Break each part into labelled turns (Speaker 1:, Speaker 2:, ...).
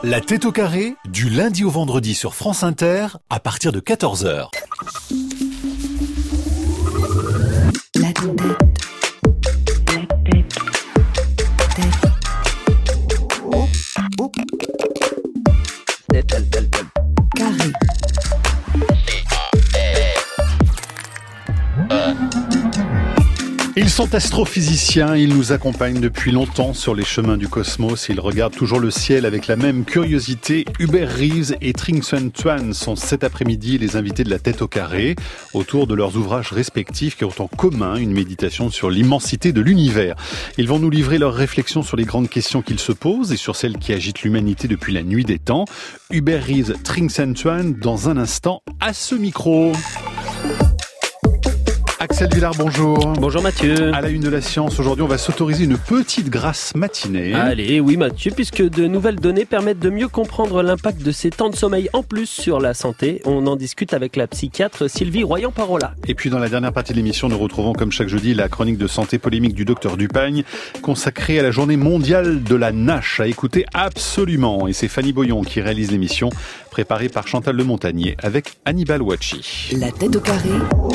Speaker 1: La tête au carré, du lundi au vendredi sur France Inter, à partir de 14h.
Speaker 2: La tête. Carré.
Speaker 3: Ils sont astrophysiciens, ils nous accompagnent depuis longtemps sur les chemins du cosmos. Ils regardent toujours le ciel avec la même curiosité. Hubert Reeves et Trinh Xuan Tuan sont cet après-midi les invités de la tête au carré, autour de leurs ouvrages respectifs qui ont en commun une méditation sur l'immensité de l'univers. Ils vont nous livrer leurs réflexions sur les grandes questions qu'ils se posent et sur celles qui agitent l'humanité depuis la nuit des temps. Hubert Reeves, Trinh Xuan Tuan, dans un instant, à ce micro. Axel Villard, bonjour.
Speaker 4: Bonjour Mathieu.
Speaker 3: À la une de la science, aujourd'hui, on va s'autoriser une petite grasse matinée.
Speaker 4: Allez, oui Mathieu, puisque de nouvelles données permettent de mieux comprendre l'impact de ces temps de sommeil en plus sur la santé. On en discute avec la psychiatre Sylvie Royan-Parola.
Speaker 3: Et puis dans la dernière partie de l'émission, nous retrouvons comme chaque jeudi la chronique de santé polémique du docteur Dupagne, consacrée à la journée mondiale de la NASH, à écouter absolument. Et c'est Fanny Boyon qui réalise l'émission, préparée par Chantal Le Montagnier avec Hannibal Ouachi.
Speaker 2: La tête au carré.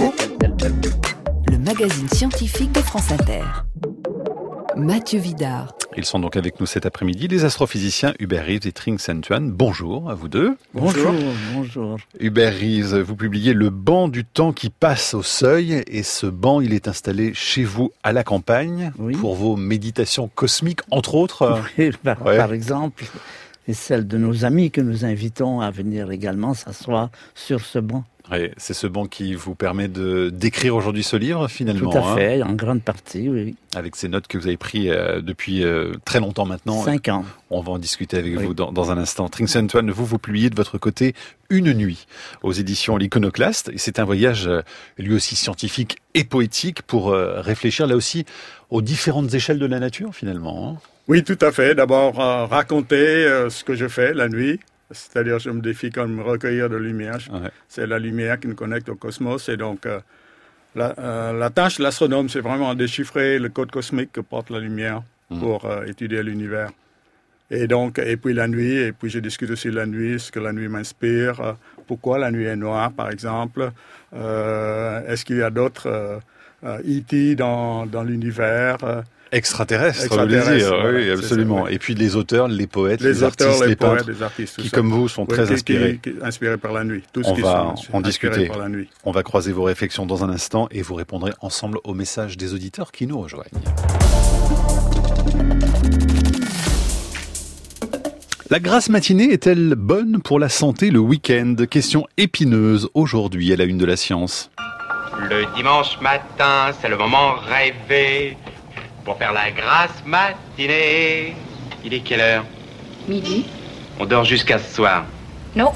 Speaker 2: Le magazine scientifique de France Inter. Mathieu Vidard.
Speaker 3: Ils sont donc avec nous cet après-midi, les astrophysiciens Hubert Reeves et Trinh Xuan Tuan. Bonjour à vous deux.
Speaker 5: Bonjour.
Speaker 3: Hubert Reeves, vous publiez Le banc du temps qui passe au seuil, et ce banc, il est installé chez vous à la campagne,
Speaker 5: oui,
Speaker 3: pour vos méditations cosmiques, entre autres.
Speaker 5: Oui, par exemple, et celle de nos amis que nous invitons à venir également s'asseoir sur ce banc.
Speaker 3: Oui, c'est ce banc qui vous permet d'écrire aujourd'hui ce livre, finalement.
Speaker 5: Tout à fait, en grande partie, oui.
Speaker 3: Avec ces notes que vous avez prises depuis très longtemps maintenant.
Speaker 5: 5 ans.
Speaker 3: On va en discuter avec vous dans un instant. Trinh Xuan Tuan, vous publiez de votre côté Une nuit aux éditions L'Iconoclaste. Et c'est un voyage lui aussi scientifique et poétique pour réfléchir là aussi aux différentes échelles de la nature, finalement.
Speaker 6: Oui, tout à fait. D'abord, raconter ce que je fais la nuit. C'est-à-dire, je me défie comme recueillir de lumière. Ouais. C'est la lumière qui nous connecte au cosmos. Et donc, la tâche de l'astronome, c'est vraiment déchiffrer le code cosmique que porte la lumière pour étudier l'univers. Et donc, et puis la nuit, et puis je discute aussi la nuit, ce que la nuit m'inspire, pourquoi la nuit est noire, par exemple. Est-ce qu'il y a d'autres E.T. dans l'univers
Speaker 3: Extraterrestre, vous voulez dire, voilà, oui, absolument. Et puis les auteurs, les poètes, les artistes, les peintres, qui comme vous sont très inspirés.
Speaker 6: Inspirés par la nuit.
Speaker 3: On va en discuter.
Speaker 6: Par la nuit.
Speaker 3: On va croiser vos réflexions dans un instant et vous répondrez ensemble aux messages des auditeurs qui nous rejoignent. La grasse matinée est-elle bonne pour la santé le week-end? Question épineuse aujourd'hui à la une de la science.
Speaker 7: Le dimanche matin, c'est le moment rêvé pour faire la grasse matinée. Il est quelle heure?
Speaker 8: Midi.
Speaker 7: On dort jusqu'à ce soir.
Speaker 8: Non.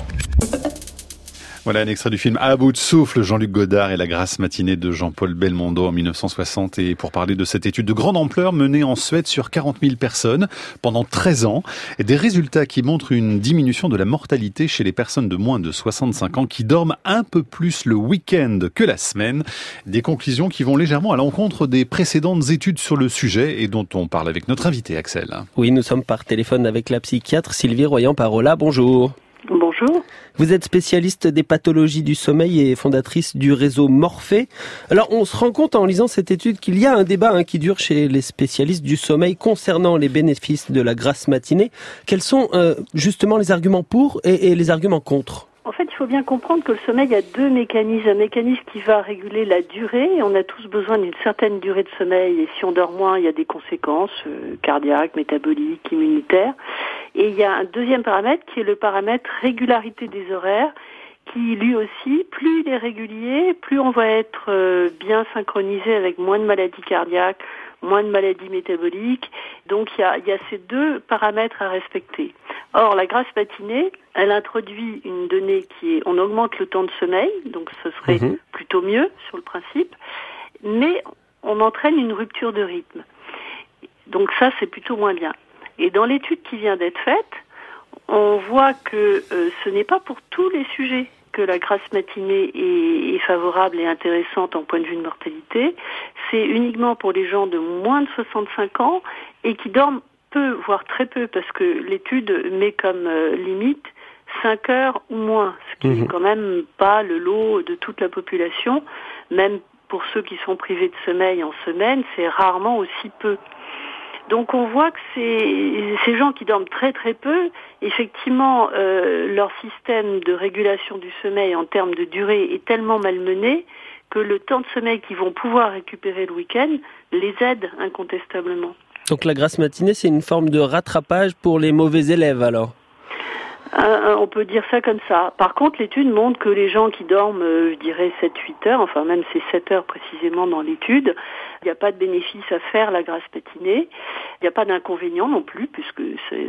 Speaker 3: Voilà un extrait du film À bout de souffle, Jean-Luc Godard et la grasse matinée de Jean-Paul Belmondo en 1960. Et pour parler de cette étude de grande ampleur menée en Suède sur 40 000 personnes pendant 13 ans, et des résultats qui montrent une diminution de la mortalité chez les personnes de moins de 65 ans qui dorment un peu plus le week-end que la semaine. Des conclusions qui vont légèrement à l'encontre des précédentes études sur le sujet et dont on parle avec notre invité Axel.
Speaker 4: Oui, nous sommes par téléphone avec la psychiatre Sylvie Royan-Parola. Bonjour.
Speaker 9: Bonjour.
Speaker 4: Vous êtes spécialiste des pathologies du sommeil et fondatrice du réseau Morphée. Alors, on se rend compte en lisant cette étude qu'il y a un débat qui dure chez les spécialistes du sommeil concernant les bénéfices de la grasse matinée. Quels sont justement les arguments pour et les arguments contre ?
Speaker 9: En fait, il faut bien comprendre que le sommeil a deux mécanismes. Un mécanisme qui va réguler la durée. On a tous besoin d'une certaine durée de sommeil. Et si on dort moins, il y a des conséquences cardiaques, métaboliques, immunitaires. Et il y a un deuxième paramètre qui est le paramètre régularité des horaires, qui lui aussi, plus il est régulier, plus on va être bien synchronisé avec moins de maladies cardiaques, moins de maladies métaboliques. Donc il y a ces deux paramètres à respecter. Or, la grasse matinée, elle introduit une donnée qui est, on augmente le temps de sommeil, donc ce serait plutôt mieux sur le principe, mais on entraîne une rupture de rythme. Donc ça, c'est plutôt moins bien. Et dans l'étude qui vient d'être faite, on voit que ce n'est pas pour tous les sujets que la grasse matinée est favorable et intéressante en point de vue de mortalité. C'est uniquement pour les gens de moins de 65 ans et qui dorment peu, voire très peu, parce que l'étude met comme limite 5 heures ou moins, ce qui n'est quand même pas le lot de toute la population. Même pour ceux qui sont privés de sommeil en semaine, c'est rarement aussi peu. Donc on voit que ces gens qui dorment très très peu, effectivement, leur système de régulation du sommeil en termes de durée est tellement malmené que le temps de sommeil qu'ils vont pouvoir récupérer le week-end les aide incontestablement.
Speaker 4: Donc la grasse matinée, c'est une forme de rattrapage pour les mauvais élèves alors ?
Speaker 9: On peut dire ça comme ça. Par contre, l'étude montre que les gens qui dorment, je dirais 7-8 heures, enfin même c'est 7 heures précisément dans l'étude, il n'y a pas de bénéfice à faire la grasse matinée. Il n'y a pas d'inconvénient non plus, puisque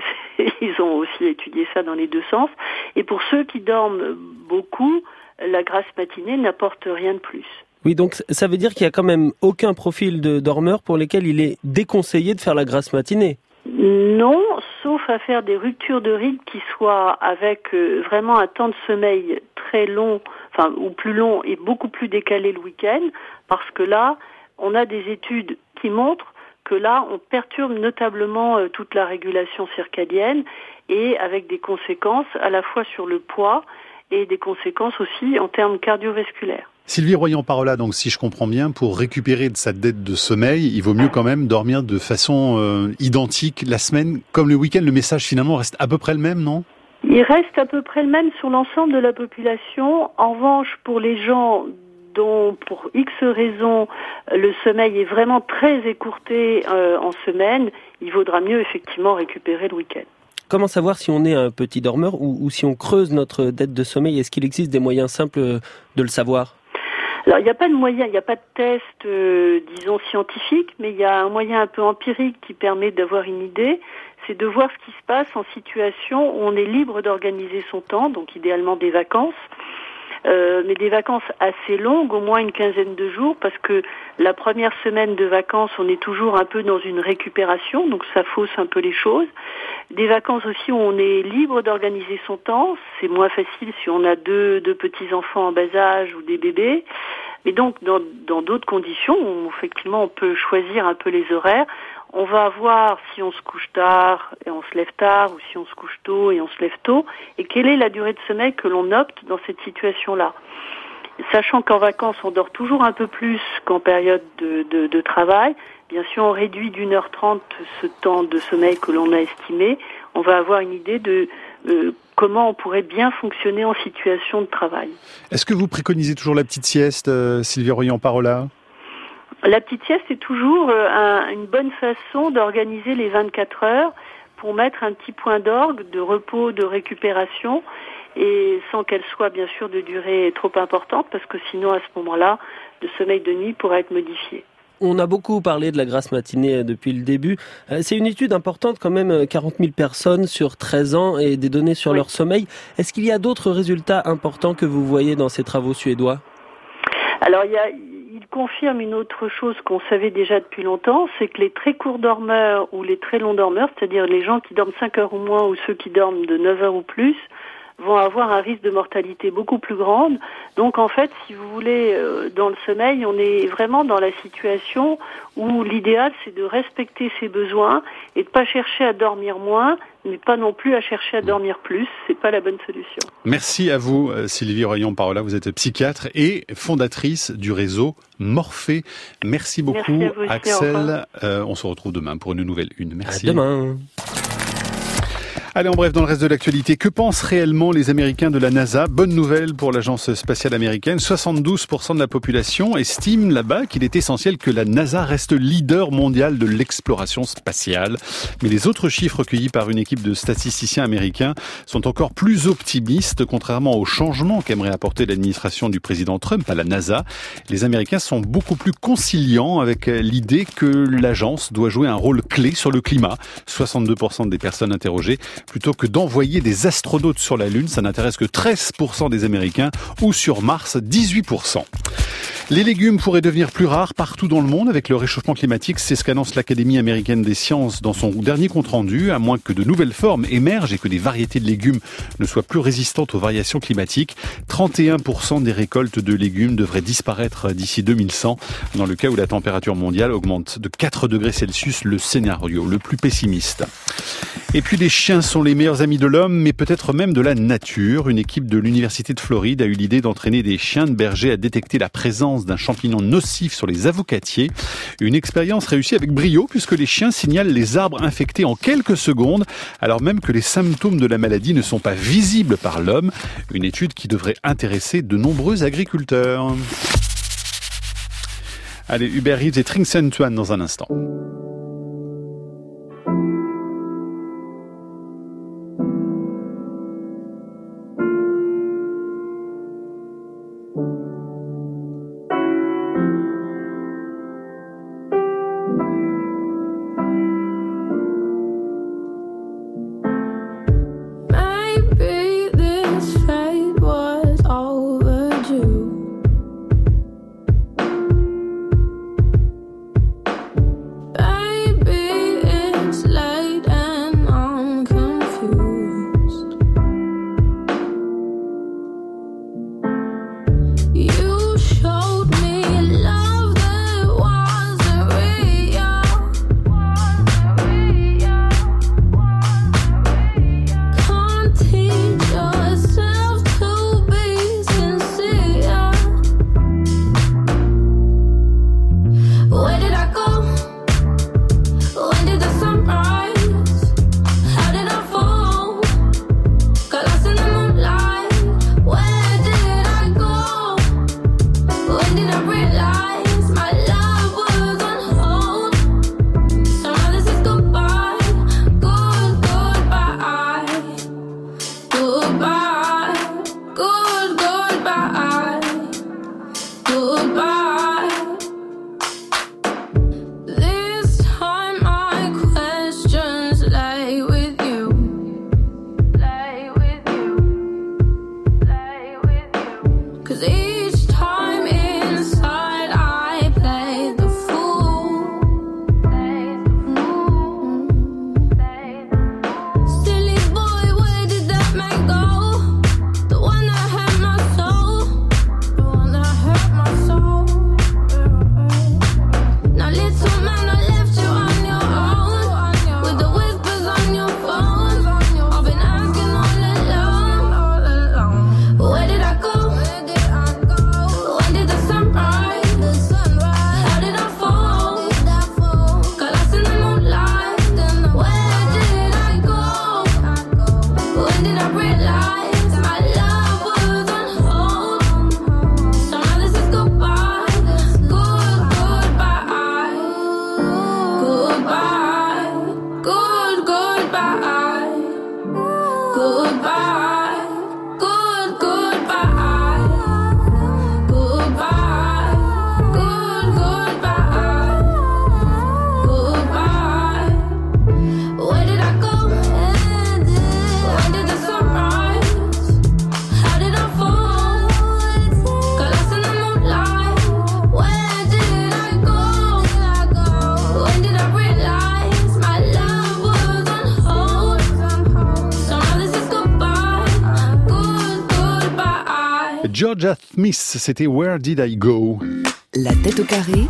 Speaker 9: ils ont aussi étudié ça dans les deux sens. Et pour ceux qui dorment beaucoup, la grasse matinée n'apporte rien de plus.
Speaker 4: Oui, donc ça veut dire qu'il n'y a quand même aucun profil de dormeur pour lesquels il est déconseillé de faire la grasse matinée.
Speaker 9: Non, sauf à faire des ruptures de rythme qui soient avec vraiment un temps de sommeil très long, enfin ou plus long et beaucoup plus décalé le week-end, parce que là, on a des études qui montrent que là, on perturbe notablement toute la régulation circadienne et avec des conséquences à la fois sur le poids et des conséquences aussi en termes cardiovasculaires.
Speaker 3: Sylvie Royan-Parola, donc si je comprends bien, pour récupérer de sa dette de sommeil, il vaut mieux quand même dormir de façon identique la semaine, comme le week-end. Le message finalement reste à peu près le même, non ?
Speaker 9: Il reste à peu près le même sur l'ensemble de la population. En revanche, pour les gens dont, pour X raisons, le sommeil est vraiment très écourté en semaine, il vaudra mieux effectivement récupérer le week-end.
Speaker 4: Comment savoir si on est un petit dormeur ou si on creuse notre dette de sommeil ? Est-ce qu'il existe des moyens simples de le savoir ?
Speaker 9: Alors, il n'y a pas de moyen, il n'y a pas de test, disons, scientifique, mais il y a un moyen un peu empirique qui permet d'avoir une idée, c'est de voir ce qui se passe en situation où on est libre d'organiser son temps, donc idéalement des vacances, mais des vacances assez longues, au moins une quinzaine de jours, parce que la première semaine de vacances, on est toujours un peu dans une récupération, donc ça fausse un peu les choses. Des vacances aussi où on est libre d'organiser son temps, c'est moins facile si on a deux petits-enfants en bas âge ou des bébés. Mais donc, dans d'autres conditions, effectivement, on peut choisir un peu les horaires. On va voir si on se couche tard et on se lève tard, ou si on se couche tôt et on se lève tôt, et quelle est la durée de sommeil que l'on opte dans cette situation-là. Sachant qu'en vacances, on dort toujours un peu plus qu'en période de travail. Bien sûr, on réduit d'1h30 ce temps de sommeil que l'on a estimé. On va avoir une idée de comment on pourrait bien fonctionner en situation de travail.
Speaker 3: Est-ce que vous préconisez toujours la petite sieste, Sylvie Royan-Parola ?
Speaker 9: La petite sieste est toujours une bonne façon d'organiser les 24 heures pour mettre un petit point d'orgue de repos, de récupération, et sans qu'elle soit bien sûr de durée trop importante, parce que sinon à ce moment-là, le sommeil de nuit pourrait être modifié.
Speaker 4: On a beaucoup parlé de la grasse matinée depuis le début. C'est une étude importante quand même, 40 000 personnes sur 13 ans et des données sur leur sommeil. Est-ce qu'il y a d'autres résultats importants que vous voyez dans ces travaux suédois ?
Speaker 9: Alors il confirme une autre chose qu'on savait déjà depuis longtemps, c'est que les très courts dormeurs ou les très longs dormeurs, c'est-à-dire les gens qui dorment 5 heures ou moins ou ceux qui dorment de 9 heures ou plus, vont avoir un risque de mortalité beaucoup plus grande. Donc en fait, si vous voulez, dans le sommeil, on est vraiment dans la situation où l'idéal c'est de respecter ses besoins et de pas chercher à dormir moins, mais pas non plus à chercher à dormir plus. C'est pas la bonne solution.
Speaker 3: Merci à vous, Sylvie Royan-Parola. Vous êtes psychiatre et fondatrice du réseau Morphée. Merci beaucoup,
Speaker 9: merci à vous,
Speaker 3: Axel. On se retrouve demain pour une nouvelle une. Merci.
Speaker 4: À demain.
Speaker 3: Allez, en bref, dans le reste de l'actualité, que pensent réellement les Américains de la NASA ? Bonne nouvelle pour l'agence spatiale américaine. 72% de la population estime là-bas qu'il est essentiel que la NASA reste leader mondial de l'exploration spatiale. Mais les autres chiffres recueillis par une équipe de statisticiens américains sont encore plus optimistes. Contrairement aux changements qu'aimerait apporter l'administration du président Trump à la NASA, les Américains sont beaucoup plus conciliants avec l'idée que l'agence doit jouer un rôle clé sur le climat. 62% des personnes interrogées. Plutôt que d'envoyer des astronautes sur la Lune, ça n'intéresse que 13% des Américains, ou sur Mars, 18%. Les légumes pourraient devenir plus rares partout dans le monde avec le réchauffement climatique. C'est ce qu'annonce l'Académie américaine des sciences dans son dernier compte-rendu, à moins que de nouvelles formes émergent et que des variétés de légumes ne soient plus résistantes aux variations climatiques. 31% des récoltes de légumes devraient disparaître d'ici 2100, dans le cas où la température mondiale augmente de 4 degrés Celsius, le scénario le plus pessimiste. Et puis les chiens sont les meilleurs amis de l'homme, mais peut-être même de la nature. Une équipe de l'Université de Floride a eu l'idée d'entraîner des chiens de berger à détecter la présence d'un champignon nocif sur les avocatiers. Une expérience réussie avec brio puisque les chiens signalent les arbres infectés en quelques secondes, alors même que les symptômes de la maladie ne sont pas visibles par l'homme. Une étude qui devrait intéresser de nombreux agriculteurs. Allez, Hubert Reeves et Trinxen Tuan dans un instant. Georgia Smith, c'était Where Did I Go?
Speaker 2: La tête au carré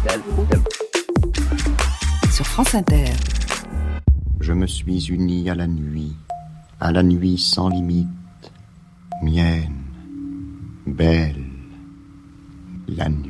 Speaker 2: sur France Inter.
Speaker 8: Je me suis uni à la nuit sans limite, mienne, belle, la nuit.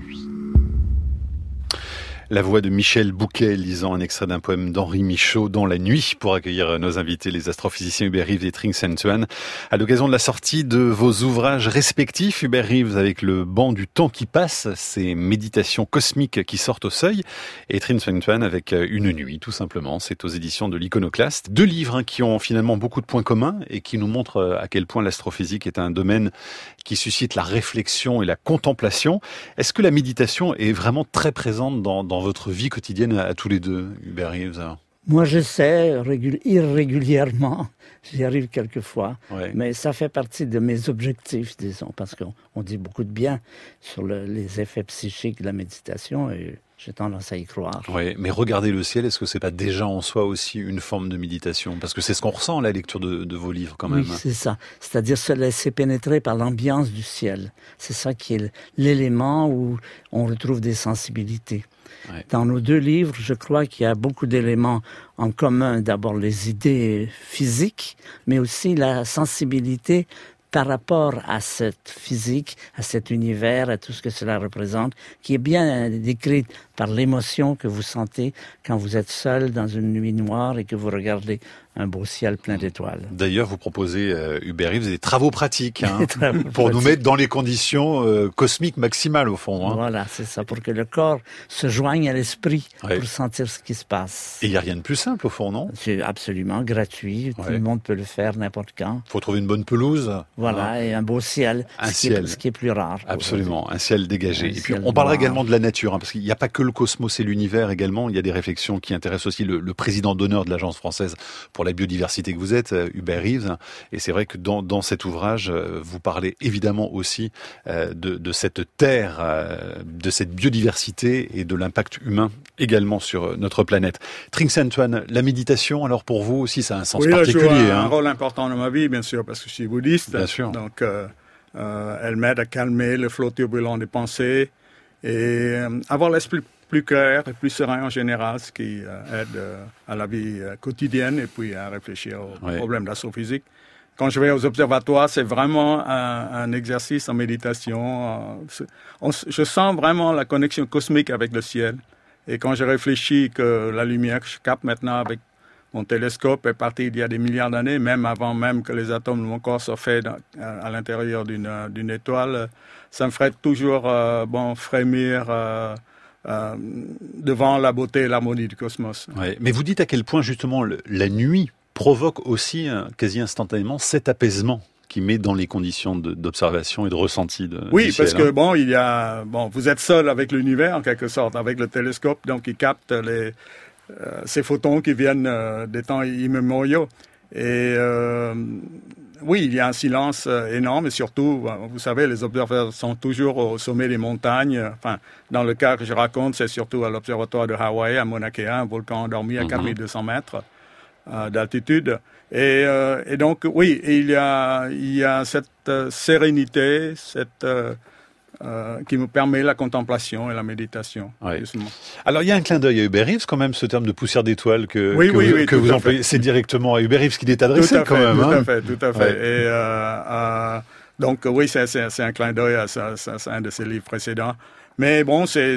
Speaker 3: La voix de Michel Bouquet lisant un extrait d'un poème d'Henri Michaud dans la nuit pour accueillir nos invités, les astrophysiciens Hubert Reeves et Trinxen Tuan, à l'occasion de la sortie de vos ouvrages respectifs. Hubert Reeves avec Le banc du temps qui passe, ces méditations cosmiques qui sortent au seuil, et Trinxen Tuan avec Une nuit, tout simplement. C'est aux éditions de l'Iconoclaste. 2 livres qui ont finalement beaucoup de points communs et qui nous montrent à quel point l'astrophysique est un domaine qui suscite la réflexion et la contemplation. Est-ce que la méditation est vraiment très présente dans votre vie quotidienne à tous les deux, Hubert Reeves?
Speaker 5: Moi, j'essaie irrégulièrement. J'y arrive quelquefois.
Speaker 3: Ouais.
Speaker 5: Mais ça fait partie de mes objectifs, disons, parce qu'on dit beaucoup de bien sur les effets psychiques de la méditation et j'ai tendance à y croire.
Speaker 3: Oui, mais regarder le ciel, est-ce que c'est pas déjà en soi aussi une forme de méditation? Parce que c'est ce qu'on ressent à la lecture de vos livres quand même.
Speaker 5: Oui, c'est ça. C'est-à-dire se laisser pénétrer par l'ambiance du ciel. C'est ça qui est l'élément où on retrouve des sensibilités.
Speaker 3: Ouais.
Speaker 5: Dans nos 2 livres, je crois qu'il y a beaucoup d'éléments en commun. D'abord les idées physiques, mais aussi la sensibilité par rapport à cette physique, à cet univers, à tout ce que cela représente, qui est bien décrit par l'émotion que vous sentez quand vous êtes seul dans une nuit noire et que vous regardez un beau ciel plein d'étoiles.
Speaker 3: D'ailleurs, vous proposez, Hubert Reeves, des travaux pratiques pour nous mettre dans les conditions cosmiques maximales, au fond.
Speaker 5: Voilà, c'est ça, pour que le corps se joigne à l'esprit pour sentir ce qui se passe.
Speaker 3: Et il n'y a rien de plus simple, au fond, non?
Speaker 5: C'est absolument gratuit, tout le monde peut le faire n'importe quand.
Speaker 3: Il faut trouver une bonne pelouse.
Speaker 5: Voilà, et un beau ciel, ce qui est plus rare.
Speaker 3: Absolument, un ciel dégagé. Et puis on parlera également de la nature, parce qu'il n'y a pas que le cosmos et l'univers également, il y a des réflexions qui intéressent aussi le président d'honneur de l'Agence française pour la biodiversité que vous êtes, Hubert Reeves. Et c'est vrai que dans cet ouvrage, vous parlez évidemment aussi de cette terre, de cette biodiversité et de l'impact humain également sur notre planète. Trinxan-Tuan, la méditation, alors pour vous aussi, ça a un sens particulier.
Speaker 6: Elle joue un rôle important dans ma vie, bien sûr, parce que je suis bouddhiste.
Speaker 3: Bien sûr.
Speaker 6: Donc, elle m'aide à calmer le flot turbulent des pensées et avoir l'esprit plus clair et plus serein en général, ce qui aide à la vie quotidienne et puis à réfléchir aux problèmes d'astrophysique. Quand je vais aux observatoires, c'est vraiment un exercice en méditation. Je sens vraiment la connexion cosmique avec le ciel. Et quand je réfléchis que la lumière que je capte maintenant avec mon télescope est partie il y a des milliards d'années, même avant même que les atomes de mon corps soient faits à l'intérieur d'une étoile, ça me ferait toujours frémir devant la beauté et l'harmonie du cosmos.
Speaker 3: Ouais. Mais vous dites à quel point justement la nuit provoque aussi quasi instantanément cet apaisement qui met dans les conditions d'observation et de ressenti du ciel.
Speaker 6: Parce que vous êtes seul avec l'univers en quelque sorte, avec le télescope, donc il capte ces photons qui viennent des temps immémoriaux. Et il y a un silence énorme et surtout, vous savez, les observateurs sont toujours au sommet des montagnes. Enfin, dans le cas que je raconte, c'est surtout à l'observatoire de Hawaï, à Mauna Kea, un volcan endormi à 4200 mètres d'altitude. Et donc, il y a cette sérénité, qui me permet la contemplation et la méditation.
Speaker 3: Ouais. Alors, il y a un clin d'œil à Hubert Reeves, quand même, ce terme de poussière d'étoile que vous employez. C'est directement à Hubert Reeves qu'il est adressé, quand même.
Speaker 6: Tout à fait. Ouais. Et donc, c'est un clin d'œil à un de ses livres précédents. Mais bon, c'est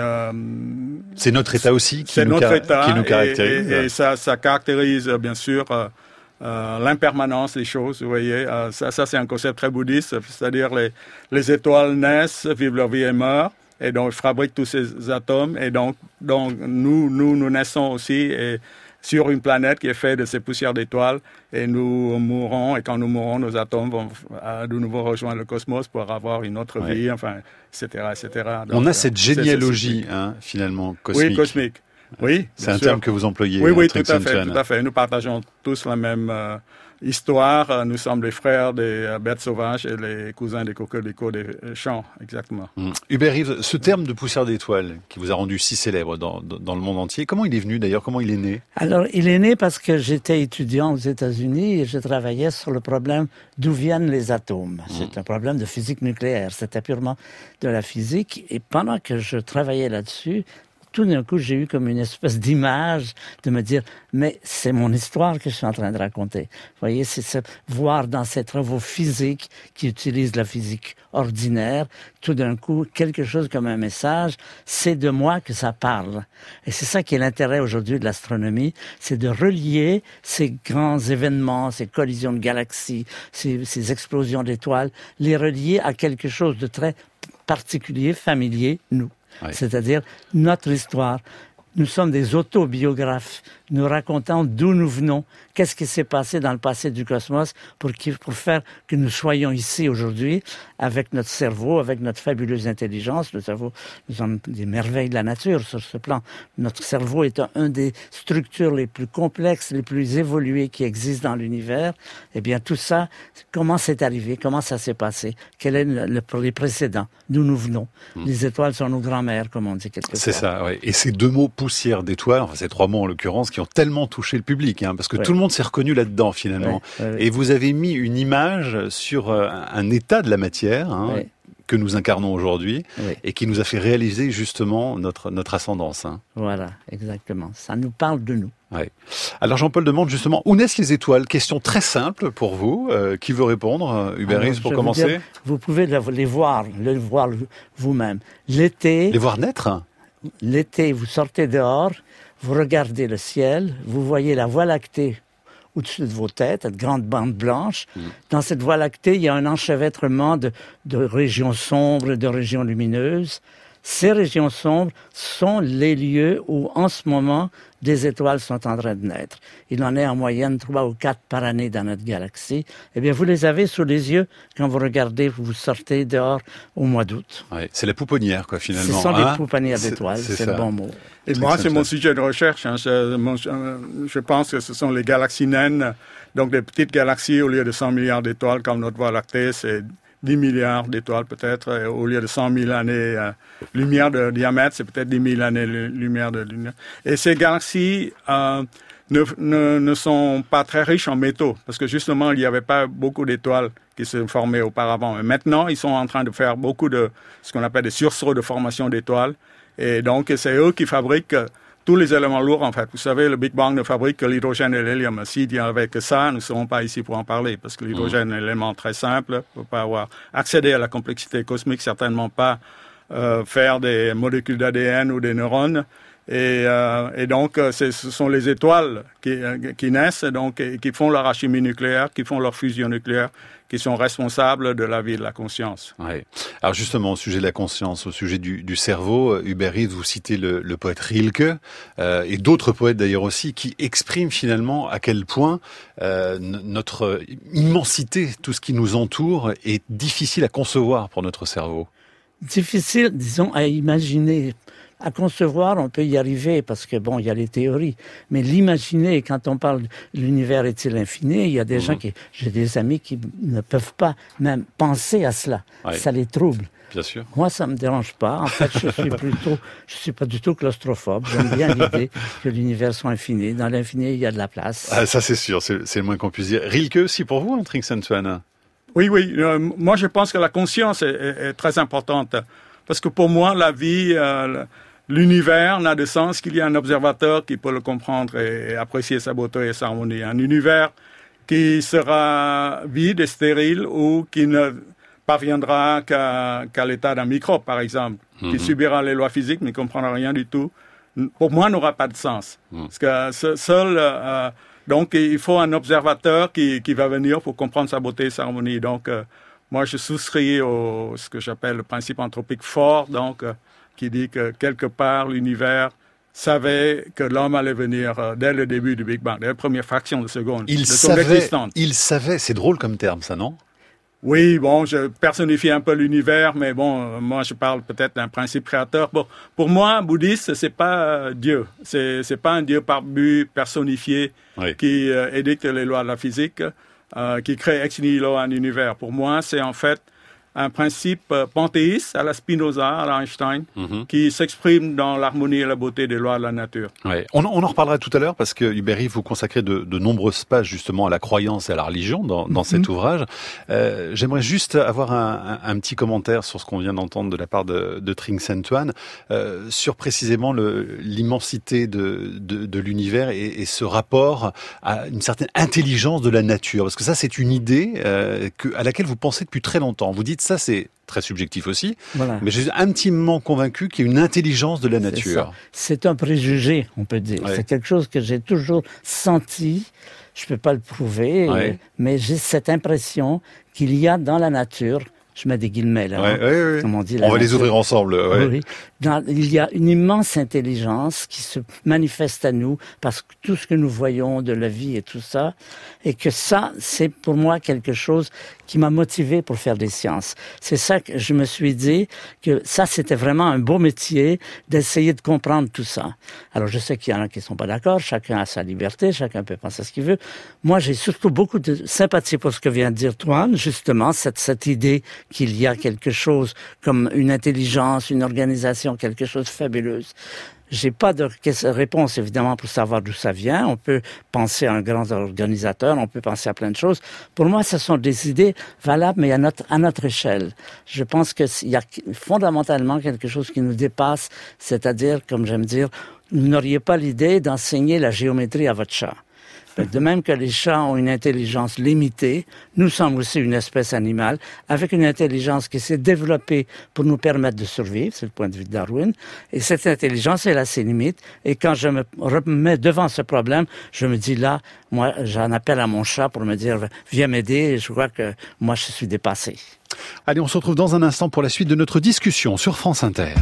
Speaker 3: notre état aussi qui nous caractérise.
Speaker 6: Et ça caractérise, bien sûr, l'impermanence des choses, vous voyez. Ça c'est un concept très bouddhiste, c'est-à-dire les étoiles naissent, vivent leur vie et meurent, et donc fabriquent tous ces atomes, et donc nous naissons aussi sur une planète qui est faite de ces poussières d'étoiles, et nous mourrons, et quand nous mourrons, nos atomes vont de nouveau rejoindre le cosmos pour avoir une autre vie, enfin, etc., etc. Donc,
Speaker 3: on a cette généalogie, finalement, cosmique.
Speaker 6: Oui, cosmique. Oui,
Speaker 3: c'est un terme que vous employez.
Speaker 6: Oui, tout à fait. Nous partageons tous la même histoire. Nous sommes les frères des bêtes sauvages et les cousins des crocodiles des champs, exactement.
Speaker 3: Hubert Reeves, ce terme de poussière d'étoile qui vous a rendu si célèbre dans le monde entier, comment il est venu d'ailleurs? Comment il est né?
Speaker 5: Alors, il est né parce que j'étais étudiant aux États-Unis et je travaillais sur le problème d'où viennent les atomes. C'est un problème de physique nucléaire. C'était purement de la physique. Et pendant que je travaillais là-dessus, tout d'un coup, j'ai eu comme une espèce d'image de me dire, mais c'est mon histoire que je suis en train de raconter. Vous voyez, c'est voir dans ces travaux physiques qui utilisent la physique ordinaire, tout d'un coup, quelque chose comme un message, c'est de moi que ça parle. Et c'est ça qui est l'intérêt aujourd'hui de l'astronomie, c'est de relier ces grands événements, ces collisions de galaxies, ces explosions d'étoiles, les relier à quelque chose de très particulier, familier, nous. Ouais. C'est-à-dire notre histoire. Nous sommes des autobiographes. nous racontant d'où nous venons, qu'est-ce qui s'est passé dans le passé du cosmos pour faire que nous soyons ici aujourd'hui avec notre cerveau, avec notre fabuleuse intelligence. Le cerveau, nous sommes des merveilles de la nature sur ce plan. Notre cerveau est un des structures les plus complexes, les plus évoluées qui existent dans l'univers. Eh bien, tout ça, comment c'est arrivé? Comment ça s'est passé? Quel est les précédents? D'où nous venons? Les étoiles sont nos grands-mères, comme on dit quelquefois.
Speaker 3: C'est ça, oui. Et ces deux mots, poussière d'étoiles, enfin ces trois mots en l'occurrence, qui ont tellement touché le public, parce que tout le monde s'est reconnu là-dedans finalement. Et vous avez mis une image sur un état de la matière que nous incarnons aujourd'hui et qui nous a fait réaliser justement notre ascendance.
Speaker 5: Voilà, exactement. Ça nous parle de nous.
Speaker 3: Ouais. Alors Jean-Paul demande justement, où naissent les étoiles? Question très simple pour vous. Qui veut répondre? Hubert Reeves pour commencer.
Speaker 5: Vous pouvez les voir vous-même. L'été...
Speaker 3: Les voir naître?
Speaker 5: L'été, vous sortez dehors, vous regardez le ciel, vous voyez la Voie lactée au-dessus de vos têtes, cette grande bande blanche. Dans cette Voie lactée, il y a un enchevêtrement de régions sombres, de régions lumineuses. Ces régions sombres sont les lieux où, en ce moment, des étoiles sont en train de naître. Il en est en moyenne 3 ou 4 par année dans notre galaxie. Eh bien, vous les avez sous les yeux quand vous regardez, vous sortez dehors au mois d'août.
Speaker 3: Ouais, c'est la pouponnière, quoi, finalement.
Speaker 5: Ce sont des pouponnières d'étoiles, c'est le bon mot.
Speaker 6: Et moi, c'est mon sujet de recherche. Je pense que ce sont les galaxies naines, donc des petites galaxies au lieu de 100 milliards d'étoiles comme notre Voie lactée, c'est 10 milliards d'étoiles peut-être, au lieu de 100 000 années lumière de diamètre, c'est peut-être 10 000 années lumière de lumière. Et ces galaxies ne sont pas très riches en métaux, parce que justement, il n'y avait pas beaucoup d'étoiles qui se formaient auparavant. Mais maintenant, ils sont en train de faire beaucoup de ce qu'on appelle des sursauts de formation d'étoiles. Et donc, c'est eux qui fabriquent tous les éléments lourds, en fait. Vous savez, le Big Bang ne fabrique que l'hydrogène et l'hélium. S'il n'y avait que ça, nous ne serons pas ici pour en parler, parce que l'hydrogène est un élément très simple. On ne peut pas avoir accédé à la complexité cosmique, certainement pas faire des molécules d'ADN ou des neurones. Et donc, ce sont les étoiles qui naissent, donc, et qui font leur alchimie nucléaire, qui font leur fusion nucléaire, qui sont responsables de la vie de la conscience.
Speaker 3: Ouais. Alors justement, au sujet de la conscience, au sujet du cerveau, Hubert Reeves, vous citez le poète Rilke, et d'autres poètes d'ailleurs aussi, qui expriment finalement à quel point notre immensité, tout ce qui nous entoure, est difficile à concevoir pour notre cerveau.
Speaker 5: Difficile, disons, à imaginer. À concevoir, on peut y arriver parce que, bon, il y a les théories. Mais l'imaginer, quand on parle de l'univers est-il infini, il y a des gens j'ai des amis qui ne peuvent pas même penser à cela. Ouais. Ça les trouble.
Speaker 3: Bien sûr.
Speaker 5: Moi, ça me dérange pas. En fait, je suis pas du tout claustrophobe. J'aime bien l'idée que l'univers soit infini. Dans l'infini, il y a de la place.
Speaker 3: Ah, ça, c'est sûr. C'est le moins qu'on puisse dire. Rilke aussi pour vous, Trinxen-Tuan?
Speaker 6: Oui. Moi, je pense que la conscience est très importante. Parce que pour moi, la vie... l'univers n'a de sens qu'il y ait un observateur qui peut le comprendre et apprécier sa beauté et sa harmonie. Un univers qui sera vide et stérile ou qui ne parviendra qu'à l'état d'un microbe, par exemple, qui subira les lois physiques mais ne comprendra rien du tout, pour moi, n'aura pas de sens. Parce que donc, il faut un observateur qui va venir pour comprendre sa beauté et sa harmonie. Donc, moi, je souscris ce que j'appelle le principe anthropique fort, donc... qui dit que quelque part l'univers savait que l'homme allait venir dès le début du Big Bang, dès la première fraction de seconde de son existence.
Speaker 3: Il savait, c'est drôle comme terme ça, non?
Speaker 6: Oui, bon, je personnifie un peu l'univers, mais bon, moi je parle peut-être d'un principe créateur. Bon, pour moi, bouddhiste, c'est pas Dieu, c'est pas un Dieu par but personnifié qui édicte les lois de la physique, qui crée ex nihilo un univers. Pour moi, c'est en fait un principe panthéiste à la Spinoza, à la Einstein, qui s'exprime dans l'harmonie et la beauté des lois de la nature.
Speaker 3: Ouais. On en reparlera tout à l'heure parce que Hubert Reeves, vous consacrez de nombreuses pages justement à la croyance et à la religion dans cet ouvrage. J'aimerais juste avoir un petit commentaire sur ce qu'on vient d'entendre de la part de Trinxen-Tuan, sur précisément l'immensité de l'univers et ce rapport à une certaine intelligence de la nature. Parce que ça, c'est une idée à laquelle vous pensez depuis très longtemps. Vous dites ça, c'est très subjectif aussi, mais je suis intimement convaincu qu'il y a une intelligence de la nature.
Speaker 5: C'est un préjugé, on peut dire. Ouais. C'est quelque chose que j'ai toujours senti. Je ne peux pas le prouver, mais j'ai cette impression qu'il y a dans la nature Je mets des guillemets là.
Speaker 3: Ouais.
Speaker 5: Comme on dit.
Speaker 3: On va les ouvrir ensemble. Ouais.
Speaker 5: Oui. Il y a une immense intelligence qui se manifeste à nous parce que tout ce que nous voyons de la vie et tout ça, et que ça, c'est pour moi quelque chose qui m'a motivé pour faire des sciences. C'est ça que je me suis dit que ça, c'était vraiment un beau métier d'essayer de comprendre tout ça. Alors, je sais qu'il y en a qui sont pas d'accord. Chacun a sa liberté. Chacun peut penser ce qu'il veut. Moi, j'ai surtout beaucoup de sympathie pour ce que vient de dire Toine, justement, cette idée qu'il y a quelque chose comme une intelligence, une organisation, quelque chose de fabuleuse. J'ai pas de réponse, évidemment, pour savoir d'où ça vient. On peut penser à un grand organisateur, on peut penser à plein de choses. Pour moi, ce sont des idées valables, mais à notre échelle. Je pense qu'il y a fondamentalement quelque chose qui nous dépasse, c'est-à-dire, comme j'aime dire, vous n'auriez pas l'idée d'enseigner la géométrie à votre chat. De même que les chats ont une intelligence limitée, nous sommes aussi une espèce animale avec une intelligence qui s'est développée pour nous permettre de survivre, c'est le point de vue de Darwin, et cette intelligence, elle a ses limites, et quand je me remets devant ce problème, je me dis là, moi, j'en appelle à mon chat pour me dire, viens m'aider, et je crois que moi, je suis dépassé.
Speaker 3: Allez, on se retrouve dans un instant pour la suite de notre discussion sur France Inter.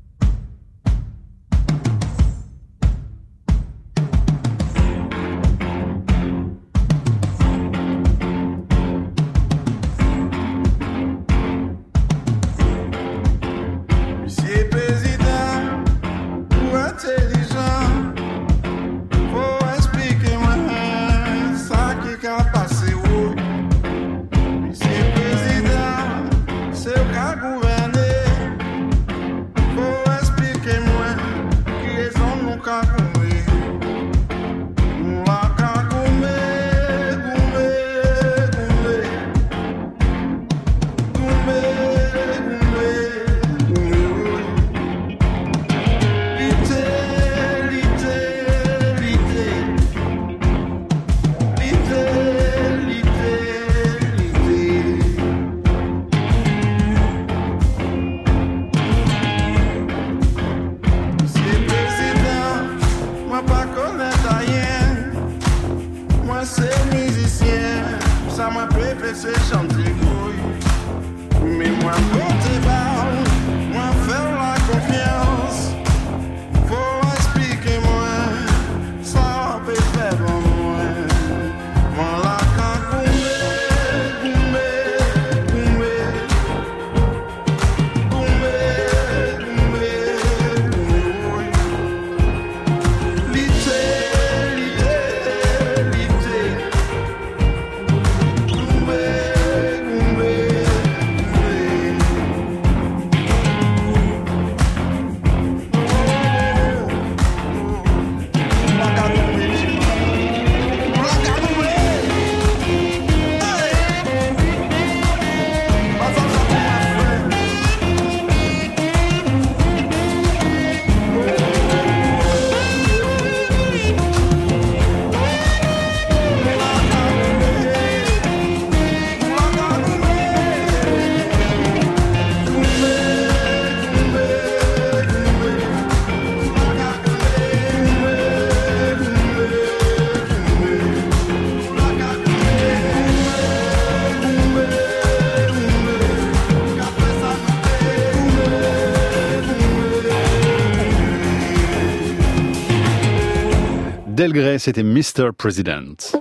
Speaker 3: Del Grey, c'était Mr. President.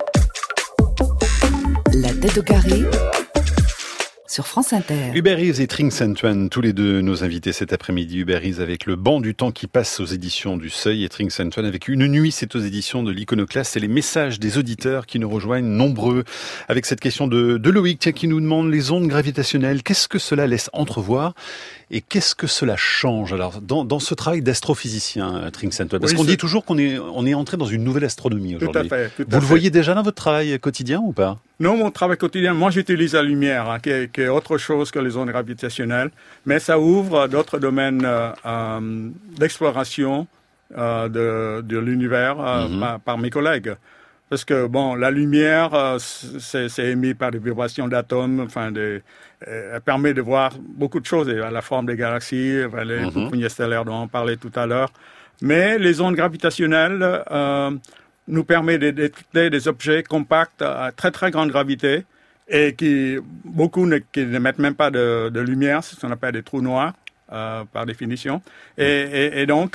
Speaker 2: La tête au carré sur France Inter.
Speaker 3: Hubert Reeves et Trinh Xuan Tuan, tous les deux nos invités cet après-midi. Hubert Reeves avec Le banc du temps qui passe aux éditions du Seuil et Trinh Xuan Tuan avec Une nuit, c'est aux éditions de l'Iconoclaste. C'est les messages des auditeurs qui nous rejoignent nombreux avec cette question de Loïc qui nous demande les ondes gravitationnelles. Qu'est-ce que cela laisse entrevoir et qu'est-ce que cela change alors dans ce travail d'astrophysicien, Trinh Xuan Tuan? Parce qu'on dit toujours qu'on est entré dans une nouvelle astronomie aujourd'hui.
Speaker 6: Tout à fait.
Speaker 3: Vous le voyez déjà dans votre travail quotidien ou pas?
Speaker 6: Non, mon travail quotidien, moi j'utilise la lumière, qui est autre chose que les ondes gravitationnelles, mais ça ouvre d'autres domaines d'exploration de l'univers par mes collègues. Parce que, bon, la lumière, c'est émis par des vibrations d'atomes, elle permet de voir beaucoup de choses, la forme des galaxies, les boucliers stellaires dont on parlait tout à l'heure. Mais les ondes gravitationnelles nous permettent de détecter des objets compacts à très très grande gravité et beaucoup qui n'émettent même pas de lumière, c'est ce qu'on appelle des trous noirs. Par définition. Et donc,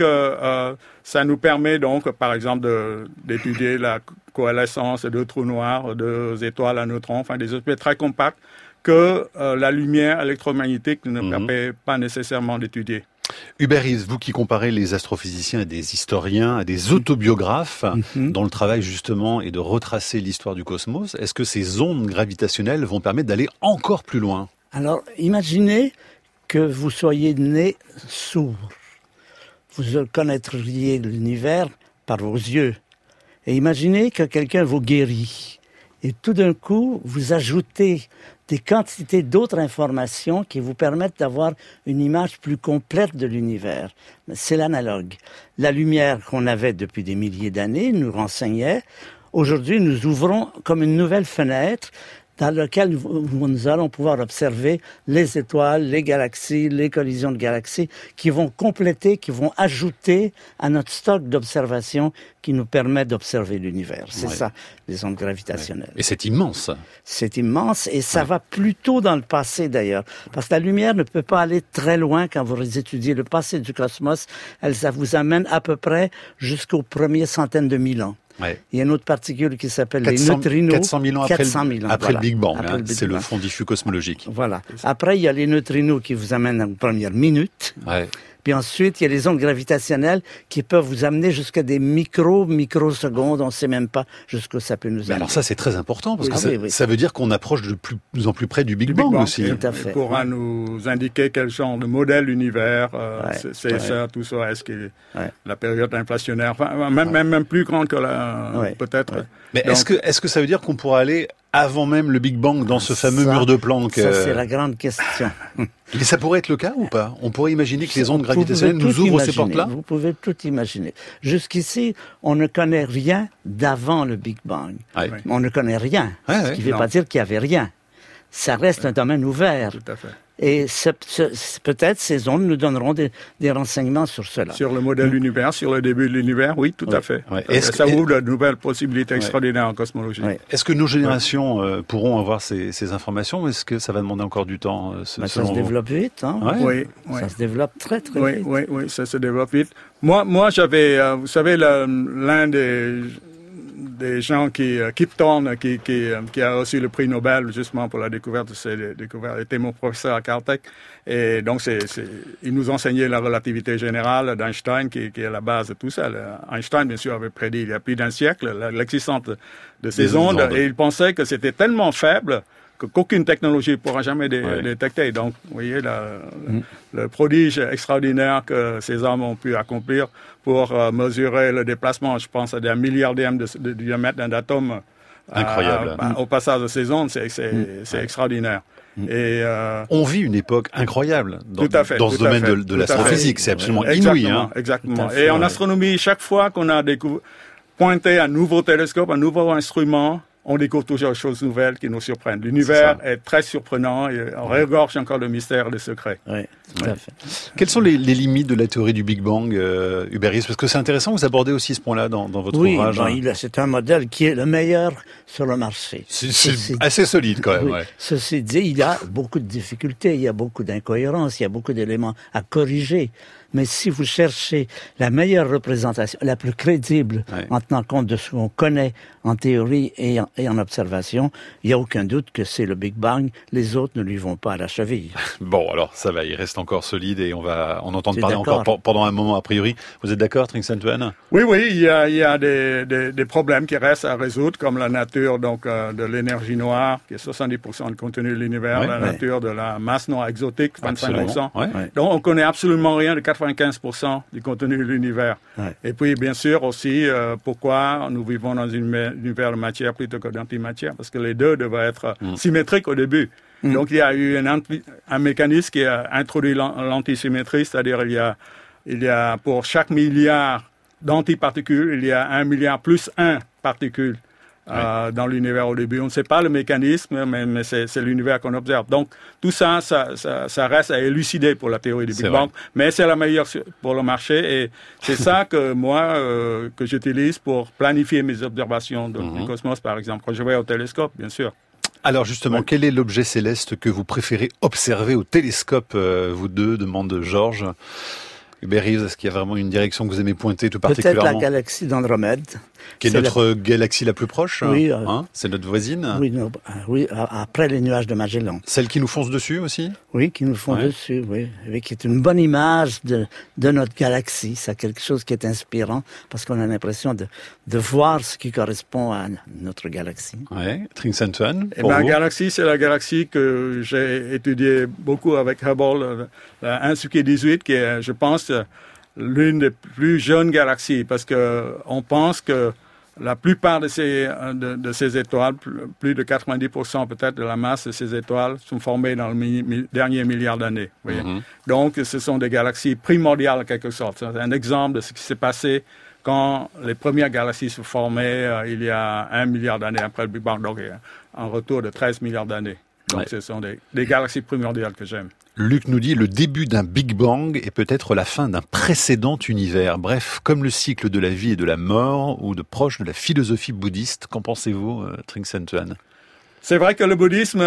Speaker 6: ça nous permet donc, par exemple, d'étudier la coalescence de trous noirs, de étoiles à neutrons, enfin des objets très compacts que la lumière électromagnétique ne permet pas nécessairement d'étudier.
Speaker 3: Hubert Reeves, vous qui comparez les astrophysiciens à des historiens, à des autobiographes, dont le travail justement est de retracer l'histoire du cosmos, est-ce que ces ondes gravitationnelles vont permettre d'aller encore plus loin?
Speaker 5: Alors, imaginez que vous soyez né sourd. Vous connaîtriez l'univers par vos yeux. Et imaginez que quelqu'un vous guérit. Et tout d'un coup, vous ajoutez des quantités d'autres informations qui vous permettent d'avoir une image plus complète de l'univers. C'est l'analogue. La lumière qu'on avait depuis des milliers d'années nous renseignait. Aujourd'hui, nous ouvrons comme une nouvelle fenêtre dans lequel nous allons pouvoir observer les étoiles, les galaxies, les collisions de galaxies qui vont compléter, qui vont ajouter à notre stock d'observations qui nous permet d'observer l'univers. C'est ça, les ondes gravitationnelles.
Speaker 3: Et c'est immense.
Speaker 5: C'est immense et ça va plutôt dans le passé d'ailleurs. Parce que la lumière ne peut pas aller très loin quand vous étudiez le passé du cosmos. Ça vous amène à peu près jusqu'aux premières centaines de mille ans.
Speaker 3: Ouais.
Speaker 5: Il y a une autre particule qui s'appelle les neutrinos.
Speaker 3: 400 000 ans après le Big Bang. C'est le
Speaker 5: Bang.
Speaker 3: fond diffus cosmologique.
Speaker 5: Voilà. Après, il y a les neutrinos qui vous amènent aux premières minutes.
Speaker 3: Ouais.
Speaker 5: Puis ensuite, il y a les ondes gravitationnelles qui peuvent vous amener jusqu'à des microsecondes. On ne sait même pas jusqu'où ça peut nous amener.
Speaker 3: Alors ça, c'est très important parce que ça veut dire qu'on approche de plus en plus près du Big Bang aussi.
Speaker 5: Tout à fait.
Speaker 6: Il pourra nous indiquer quel genre de modèle l'univers, c'est ça, tout ça, est-ce que la période inflationnaire, enfin, même plus grande que peut-être.
Speaker 3: Ouais. Mais donc, est-ce que ça veut dire qu'on pourra aller avant même le Big Bang dans ce fameux mur de Planck?
Speaker 5: Ça, c'est la grande question.
Speaker 3: Mais ça pourrait être le cas ou pas? On pourrait imaginer que les ondes gravitationnelles nous ouvrent ces portes-là?
Speaker 5: Vous pouvez tout imaginer. Jusqu'ici, on ne connaît rien d'avant le Big Bang.
Speaker 3: Ouais.
Speaker 5: On ne connaît rien. Ce qui ne veut pas dire qu'il n'y avait rien. Ça reste un domaine ouvert.
Speaker 6: Tout à fait.
Speaker 5: Et peut-être ces ondes nous donneront des renseignements sur cela.
Speaker 6: Sur le modèle de l'univers, sur le début de l'univers, oui, tout à fait.
Speaker 3: Ouais.
Speaker 6: Ça ouvre de nouvelles possibilités extraordinaires en cosmologie.
Speaker 3: Ouais. Est-ce que nos générations pourront avoir ces informations ou est-ce que ça va demander encore du temps
Speaker 5: ça se développe vite. Hein?
Speaker 6: Oui.
Speaker 5: Ça se développe très vite.
Speaker 6: Oui, ça se développe vite. Moi j'avais, vous savez, l'un des gens Kip Thorne, qui a reçu le prix Nobel justement pour la découverte de ces découvertes, était mon professeur à Caltech. Et donc, il nous enseignait la relativité générale d'Einstein, qui est la base de tout ça. Einstein, bien sûr, avait prédit il y a plus d'un siècle l'existence de ces ondes, et il pensait que c'était tellement faible qu'aucune technologie ne pourra jamais détecter. Donc, vous voyez, le prodige extraordinaire que ces hommes ont pu accomplir pour mesurer le déplacement, je pense, à des milliardièmes de diamètre d'un atome.
Speaker 3: Incroyable.
Speaker 6: Au passage de ces ondes, c'est extraordinaire. Et
Speaker 3: on vit une époque incroyable dans ce domaine de l'astrophysique. C'est absolument inouï.
Speaker 6: Exactement. Et en astronomie, chaque fois qu'on a pointé un nouveau télescope, un nouveau instrument, on découvre toujours des choses nouvelles qui nous surprennent. L'univers est très surprenant et on regorge encore de mystères et de secrets.
Speaker 5: Oui, tout à fait.
Speaker 3: Quelles sont les limites de la théorie du Big Bang, Hubert Reeves? Parce que c'est intéressant, vous abordez aussi ce point-là dans votre ouvrage.
Speaker 5: Oui, c'est un modèle qui est le meilleur sur le marché.
Speaker 3: C'est assez solide quand même.
Speaker 5: Oui. Ceci dit, il y a beaucoup de difficultés, il y a beaucoup d'incohérences, il y a beaucoup d'éléments à corriger. Mais si vous cherchez la meilleure représentation, la plus crédible, en tenant compte de ce qu'on connaît en théorie et en observation, il n'y a aucun doute que c'est le Big Bang. Les autres ne lui vont pas à la cheville.
Speaker 3: Bon, alors ça va, il reste encore solide et on entend parler encore pendant un moment a priori. Vous êtes d'accord, Trinxan-Tuan?
Speaker 6: Oui, il y a des problèmes qui restent à résoudre, comme la nature de l'énergie noire, qui est 70% du contenu de l'univers, la nature de la masse noire exotique, 25%. Donc on connaît absolument rien de 95% du contenu de l'univers. Et puis, bien sûr, aussi, pourquoi nous vivons dans un univers de matière plutôt que d'antimatière, parce que les deux devaient être symétriques au début. Donc, il y a eu un mécanisme qui a introduit l'antisymétrie, c'est-à-dire il y a pour chaque milliard d'antiparticules, il y a 1 milliard plus 1 particule. Dans l'univers au début. On ne sait pas le mécanisme, mais c'est l'univers qu'on observe. Donc, tout ça reste à élucider pour la théorie du Big Bang, mais c'est la meilleure pour le marché et c'est ça que moi, que j'utilise pour planifier mes observations du cosmos, par exemple, quand je vais au télescope, bien sûr.
Speaker 3: Alors justement, quel est l'objet céleste que vous préférez observer au télescope, vous deux, demande Georges. Hubert Reeves, est-ce qu'il y a vraiment une direction que vous aimez pointer tout particulièrement ?
Speaker 5: Peut-être la galaxie d'Andromède.
Speaker 3: Qui est notre galaxie la plus proche ?
Speaker 5: Oui.
Speaker 3: C'est notre voisine ?
Speaker 5: Oui, après les nuages de Magellan.
Speaker 3: Celle qui nous fonce dessus aussi ?
Speaker 5: Oui, qui nous font dessus, oui. Et qui est une bonne image de notre galaxie. C'est quelque chose qui est inspirant parce qu'on a l'impression de voir ce qui correspond à notre galaxie.
Speaker 3: Oui, Trinxan-Tuan.
Speaker 6: Ma galaxie, c'est la galaxie que j'ai étudiée beaucoup avec Hubble, la 1/18, qui est, je pense, l'une des plus jeunes galaxies, parce que on pense que la plupart de ces étoiles, plus de 90% peut-être de la masse de ces étoiles, sont formées dans le dernier milliard d'années. Donc, ce sont des galaxies primordiales en quelque sorte. C'est un exemple de ce qui s'est passé quand les premières galaxies se formaient il y a 1 milliard d'années après le Big Bang. Donc, un retour de 13 milliards d'années. Donc, ce sont des galaxies primordiales que j'aime.
Speaker 3: Luc nous dit le début d'un Big Bang est peut-être la fin d'un précédent univers. Bref, comme le cycle de la vie et de la mort, ou de proche de la philosophie bouddhiste. Qu'en pensez-vous, Trinxan-Tuan ?
Speaker 6: C'est vrai que le bouddhisme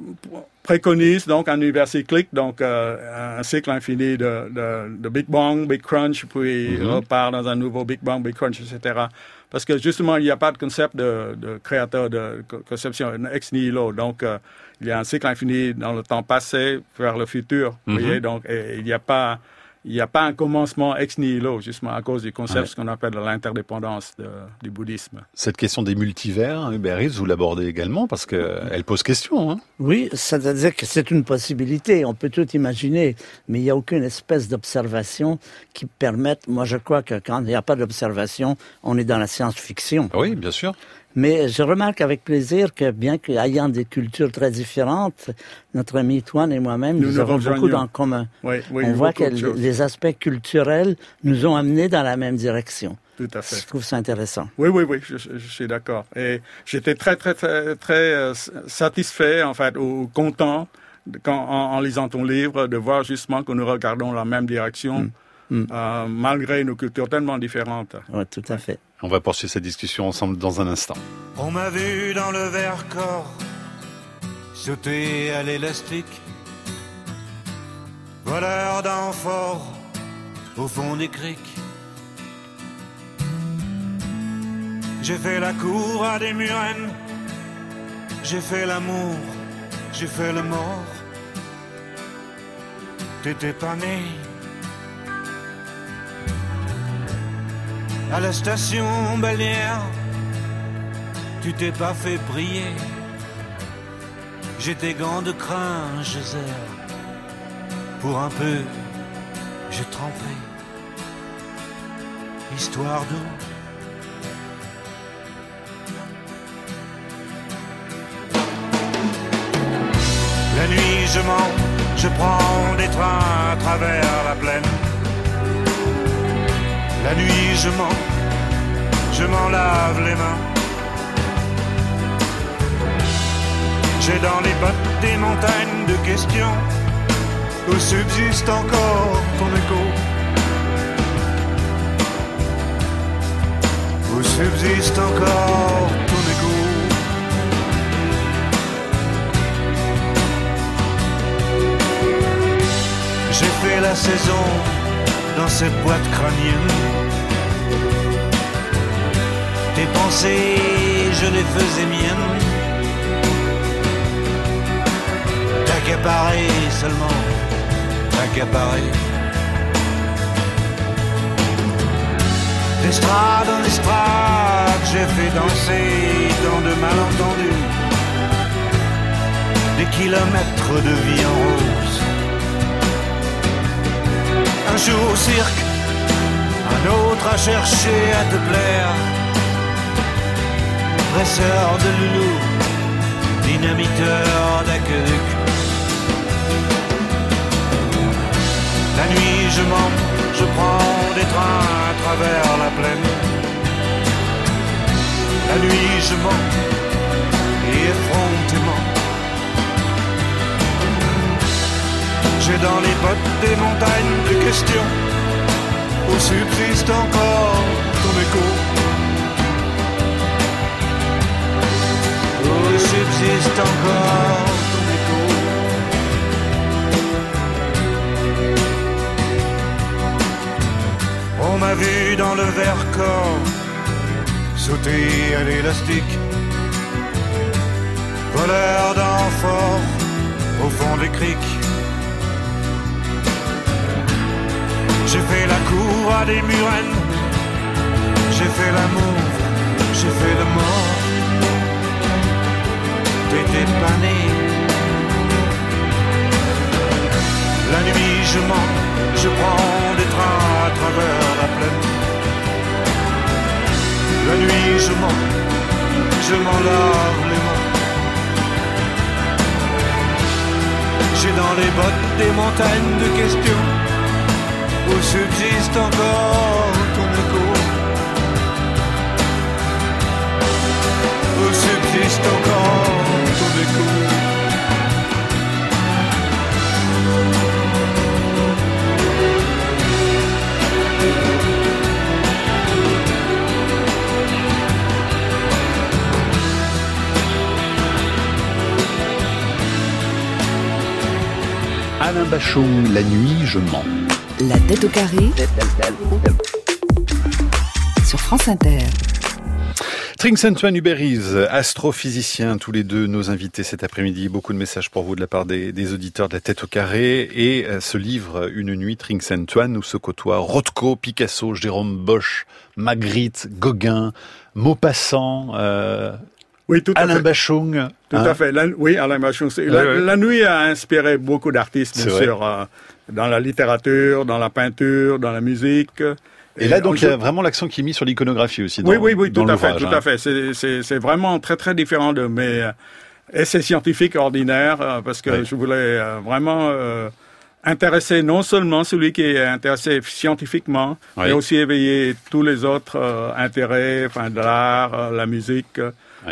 Speaker 6: préconise donc un univers cyclique, donc un cycle infini de Big Bang, Big Crunch, puis repart dans un nouveau Big Bang, Big Crunch, etc. Parce que justement, il n'y a pas de concept de créateur, de conception ex nihilo. Donc, il y a un cycle infini dans le temps passé vers le futur. Vous voyez, donc il n'y a pas un commencement ex nihilo, justement à cause du concept, ce qu'on appelle l'interdépendance du bouddhisme.
Speaker 3: Cette question des multivers, Hubert Reeves, vous l'abordez également parce qu'elle pose question.
Speaker 5: Oui, c'est-à-dire que c'est une possibilité, on peut tout imaginer, mais il n'y a aucune espèce d'observation qui permette, moi je crois que quand il n'y a pas d'observation, on est dans la science-fiction.
Speaker 3: Oui, bien sûr.
Speaker 5: Mais je remarque avec plaisir que bien qu'ayant des cultures très différentes, notre ami Tuan et moi-même, nous avons beaucoup en commun. On voit que les aspects culturels nous ont amenés dans la même direction.
Speaker 6: Tout à fait.
Speaker 5: Je trouve ça intéressant.
Speaker 6: Oui, je suis d'accord. Et j'étais très satisfait, en fait, ou content, en lisant ton livre, de voir justement que nous regardons la même direction, malgré nos cultures tellement différentes.
Speaker 5: Oui, tout à fait.
Speaker 3: On va poursuivre cette discussion ensemble dans un instant.
Speaker 10: On m'a vu dans le Vercors sauter à l'élastique, voleur d'amphores au fond des criques. J'ai fait la cour à des murennes, j'ai fait l'amour, j'ai fait le mort. T'étais pas né. À la station balnéaire, tu t'es pas fait briller. J'ai tes gants de crin, geyser. Pour un peu, j'ai trempé. Histoire d'eau. La nuit, je mens, je prends des trains à travers la plaine. La nuit je m'en lave les mains. J'ai dans les bottes des montagnes de questions où subsiste encore ton écho. Où subsiste encore ton écho. J'ai fait la saison dans cette boîte crânienne. Tes pensées, je les faisais miennes. T'accaparer seulement, t'accaparer. D'estrade en estrade, j'ai fait danser tant de malentendus. Des kilomètres de vie en rose. Un jour au cirque, un autre à chercher à te plaire. Presseur de loulou, dynamiteur d'aqueduc. La nuit je mens, je prends des trains à travers la plaine. La nuit je mens, et effrontément. J'ai dans les bottes des montagnes de questions où subsiste encore ton écho. Où subsiste encore ton écho. On m'a vu dans le Vercors sauter à l'élastique, voleur d'amphores au fond des criques. J'ai fait la cour à des murennes, j'ai fait l'amour, j'ai fait le mort. T'étais pas né. La nuit je mens, je prends des trains à travers la plaine. La nuit je mens, je m'en lave les mains. J'ai dans les bottes des montagnes de questions où subsiste encore ton écho. Où subsiste encore ton écho.
Speaker 3: Alain Bachung, La nuit, je mens.
Speaker 2: La tête au carré sur France Inter.
Speaker 3: Trinx-Antoine Hubert-Reeves, astrophysicien, tous les deux nos invités cet après-midi. Beaucoup de messages pour vous de la part des auditeurs de la tête au carré. Et ce livre, Une nuit Trinx-Antoine, où se côtoient Rothko, Picasso, Jérôme Bosch, Magritte, Gauguin, Maupassant,
Speaker 6: oui, tout à
Speaker 3: Alain
Speaker 6: fait.
Speaker 3: Bachung.
Speaker 6: Tout à fait. Oui, Alain Bachung. La nuit a inspiré beaucoup d'artistes, bien sûr, dans la littérature, dans la peinture, dans la musique.
Speaker 3: Et là, donc, il y a vraiment l'accent qui est mis sur l'iconographie aussi.
Speaker 6: Oui, tout à fait. C'est vraiment très, très différent de mes essais scientifiques ordinaires, parce que je voulais vraiment intéresser non seulement celui qui est intéressé scientifiquement, mais aussi éveiller tous les autres intérêts, enfin, de l'art, la musique,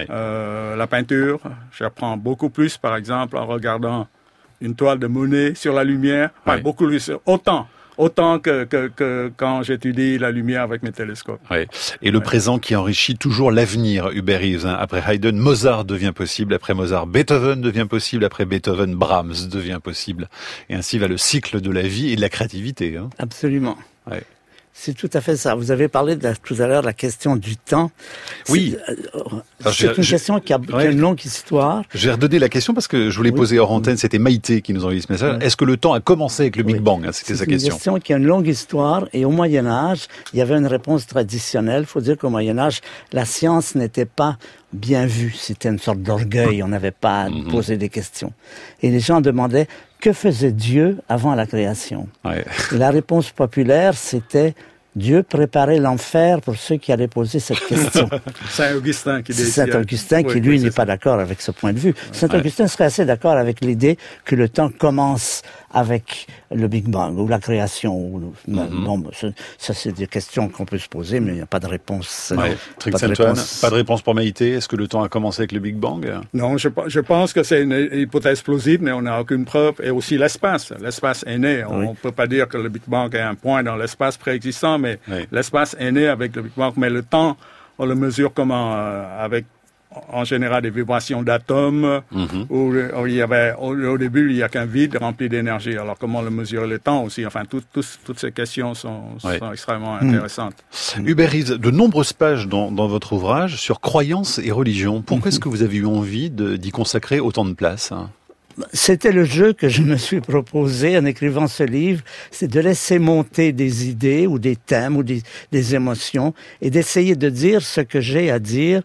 Speaker 6: la peinture. J'apprends beaucoup plus, par exemple, en regardant une toile de Monet sur la lumière, beaucoup plus, autant que quand j'étudie la lumière avec mes télescopes.
Speaker 3: Et le présent qui enrichit toujours l'avenir, Hubert-Reeves. Après Haydn, Mozart devient possible. Après Mozart, Beethoven devient possible. Après Beethoven, Brahms devient possible. Et ainsi va le cycle de la vie et de la créativité.
Speaker 5: Absolument. C'est tout à fait ça. Vous avez parlé tout à l'heure de la question du temps.
Speaker 3: Oui.
Speaker 5: C'est une question qui a une longue histoire.
Speaker 3: J'ai redonné la question parce que je voulais poser hors antenne. C'était Maïté qui nous a envoyé ce message. Est-ce que le temps a commencé avec le Big Bang? C'était sa question.
Speaker 5: C'est une question qui a une longue histoire. Et au Moyen-Âge, il y avait une réponse traditionnelle. Il faut dire qu'au Moyen-Âge, la science n'était pas bien vue. C'était une sorte d'orgueil. On n'avait pas à poser des questions. Et les gens demandaient que faisait Dieu avant la création. Et la réponse populaire, c'était Dieu préparait l'enfer pour ceux qui allaient poser cette question.
Speaker 6: Saint-Augustin qui dit.
Speaker 5: Saint-Augustin qui, lui, n'est pas d'accord avec ce point de vue. Saint-Augustin serait assez d'accord avec l'idée que le temps commence avec le Big Bang ou la création. Non, ça c'est des questions qu'on peut se poser, mais il n'y a pas de réponse.
Speaker 3: Pas de réponse pour Maïté. Est-ce que le temps a commencé avec le Big Bang?
Speaker 6: Non, je pense que c'est une hypothèse plausible, mais on n'a aucune preuve. Et aussi l'espace. L'espace est né. On ne peut pas dire que le Big Bang est un point dans l'espace préexistant, mais l'espace est né avec le Big Bang. Mais le temps, on le mesure comment? Avec en général des vibrations d'atomes, où il y avait, au début, il n'y a qu'un vide rempli d'énergie. Alors, comment le mesurer le temps aussi? Enfin, toutes ces questions sont extrêmement intéressantes.
Speaker 3: Hubert-Reeves, de nombreuses pages dans votre ouvrage sur croyances et religion. Pourquoi est-ce que vous avez eu envie d'y consacrer autant de place?
Speaker 5: C'était le jeu que je me suis proposé en écrivant ce livre, c'est de laisser monter des idées ou des thèmes ou des émotions et d'essayer de dire ce que j'ai à dire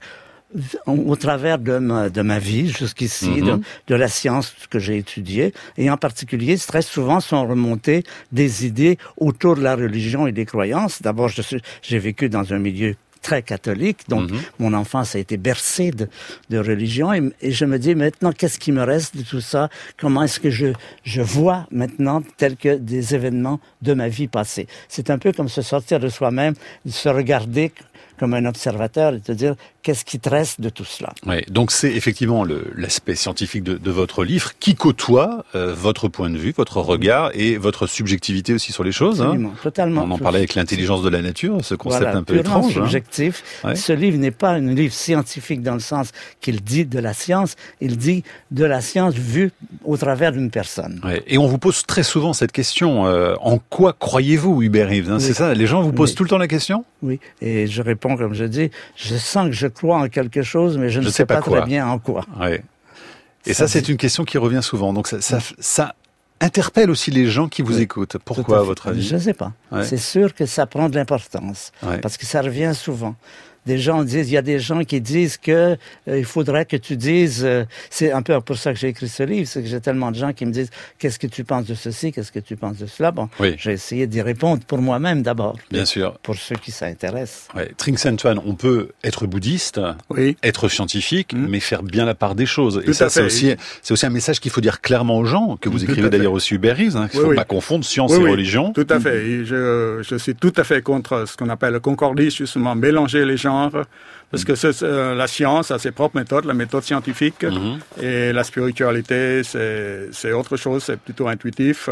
Speaker 5: au travers de ma vie jusqu'ici, de la science que j'ai étudiée, et en particulier, très souvent sont remontées des idées autour de la religion et des croyances. D'abord, j'ai vécu dans un milieu très catholique, donc mon enfance a été bercée de religion, et je me dis maintenant, qu'est-ce qui me reste de tout ça? Comment est-ce que je vois maintenant tels que des événements de ma vie passée? C'est un peu comme se sortir de soi-même, se regarder comme un observateur et te dire qu'est-ce qui te reste de tout cela.
Speaker 3: Ouais, donc c'est effectivement l'aspect scientifique de votre livre qui côtoie votre point de vue, votre regard et votre subjectivité aussi sur les choses.
Speaker 5: Absolument, totalement.
Speaker 3: On en parlait avec l'intelligence de la nature, ce concept un peu
Speaker 5: purement
Speaker 3: étrange.
Speaker 5: Subjectif.
Speaker 3: Ouais.
Speaker 5: Ce livre n'est pas un livre scientifique dans le sens qu'il dit de la science, il dit de la science vue au travers d'une personne.
Speaker 3: Ouais. Et on vous pose très souvent cette question, en quoi croyez-vous, Hubert Reeves,
Speaker 5: Oui.
Speaker 3: C'est ça, les gens vous posent tout le temps la question?
Speaker 5: Oui, et je réponds comme je dis, je sens que je crois en quelque chose, mais je ne sais pas très bien en quoi.
Speaker 3: Ouais. Et ça c'est une question qui revient souvent, donc ça interpelle aussi les gens qui vous écoutent. Pourquoi, à votre avis?
Speaker 5: Je ne sais pas. Ouais. C'est sûr que ça prend de l'importance, parce que ça revient souvent. Des gens disent, il y a des gens qui disent que il faudrait que tu dises, c'est un peu pour ça que j'ai écrit ce livre, c'est que j'ai tellement de gens qui me disent, qu'est-ce que tu penses de ceci, qu'est-ce que tu penses de cela? Bon, j'ai essayé d'y répondre pour moi-même d'abord.
Speaker 3: Bien sûr.
Speaker 5: Pour ceux qui s'intéressent.
Speaker 3: Ouais. Trinh Xuan, on peut être bouddhiste, être scientifique, mais faire bien la part des choses.
Speaker 6: Tout
Speaker 3: et ça, c'est aussi un message qu'il faut dire clairement aux gens, que vous écrivez d'ailleurs aussi Hubert Reeves, qu'il ne faut pas confondre science et religion.
Speaker 6: Tout à fait. Et je suis tout à fait contre ce qu'on appelle le concordisme, justement, mélanger les genres. Parce que la science a ses propres méthodes, la méthode scientifique, et la spiritualité, c'est autre chose, c'est plutôt intuitif.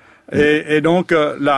Speaker 6: Et donc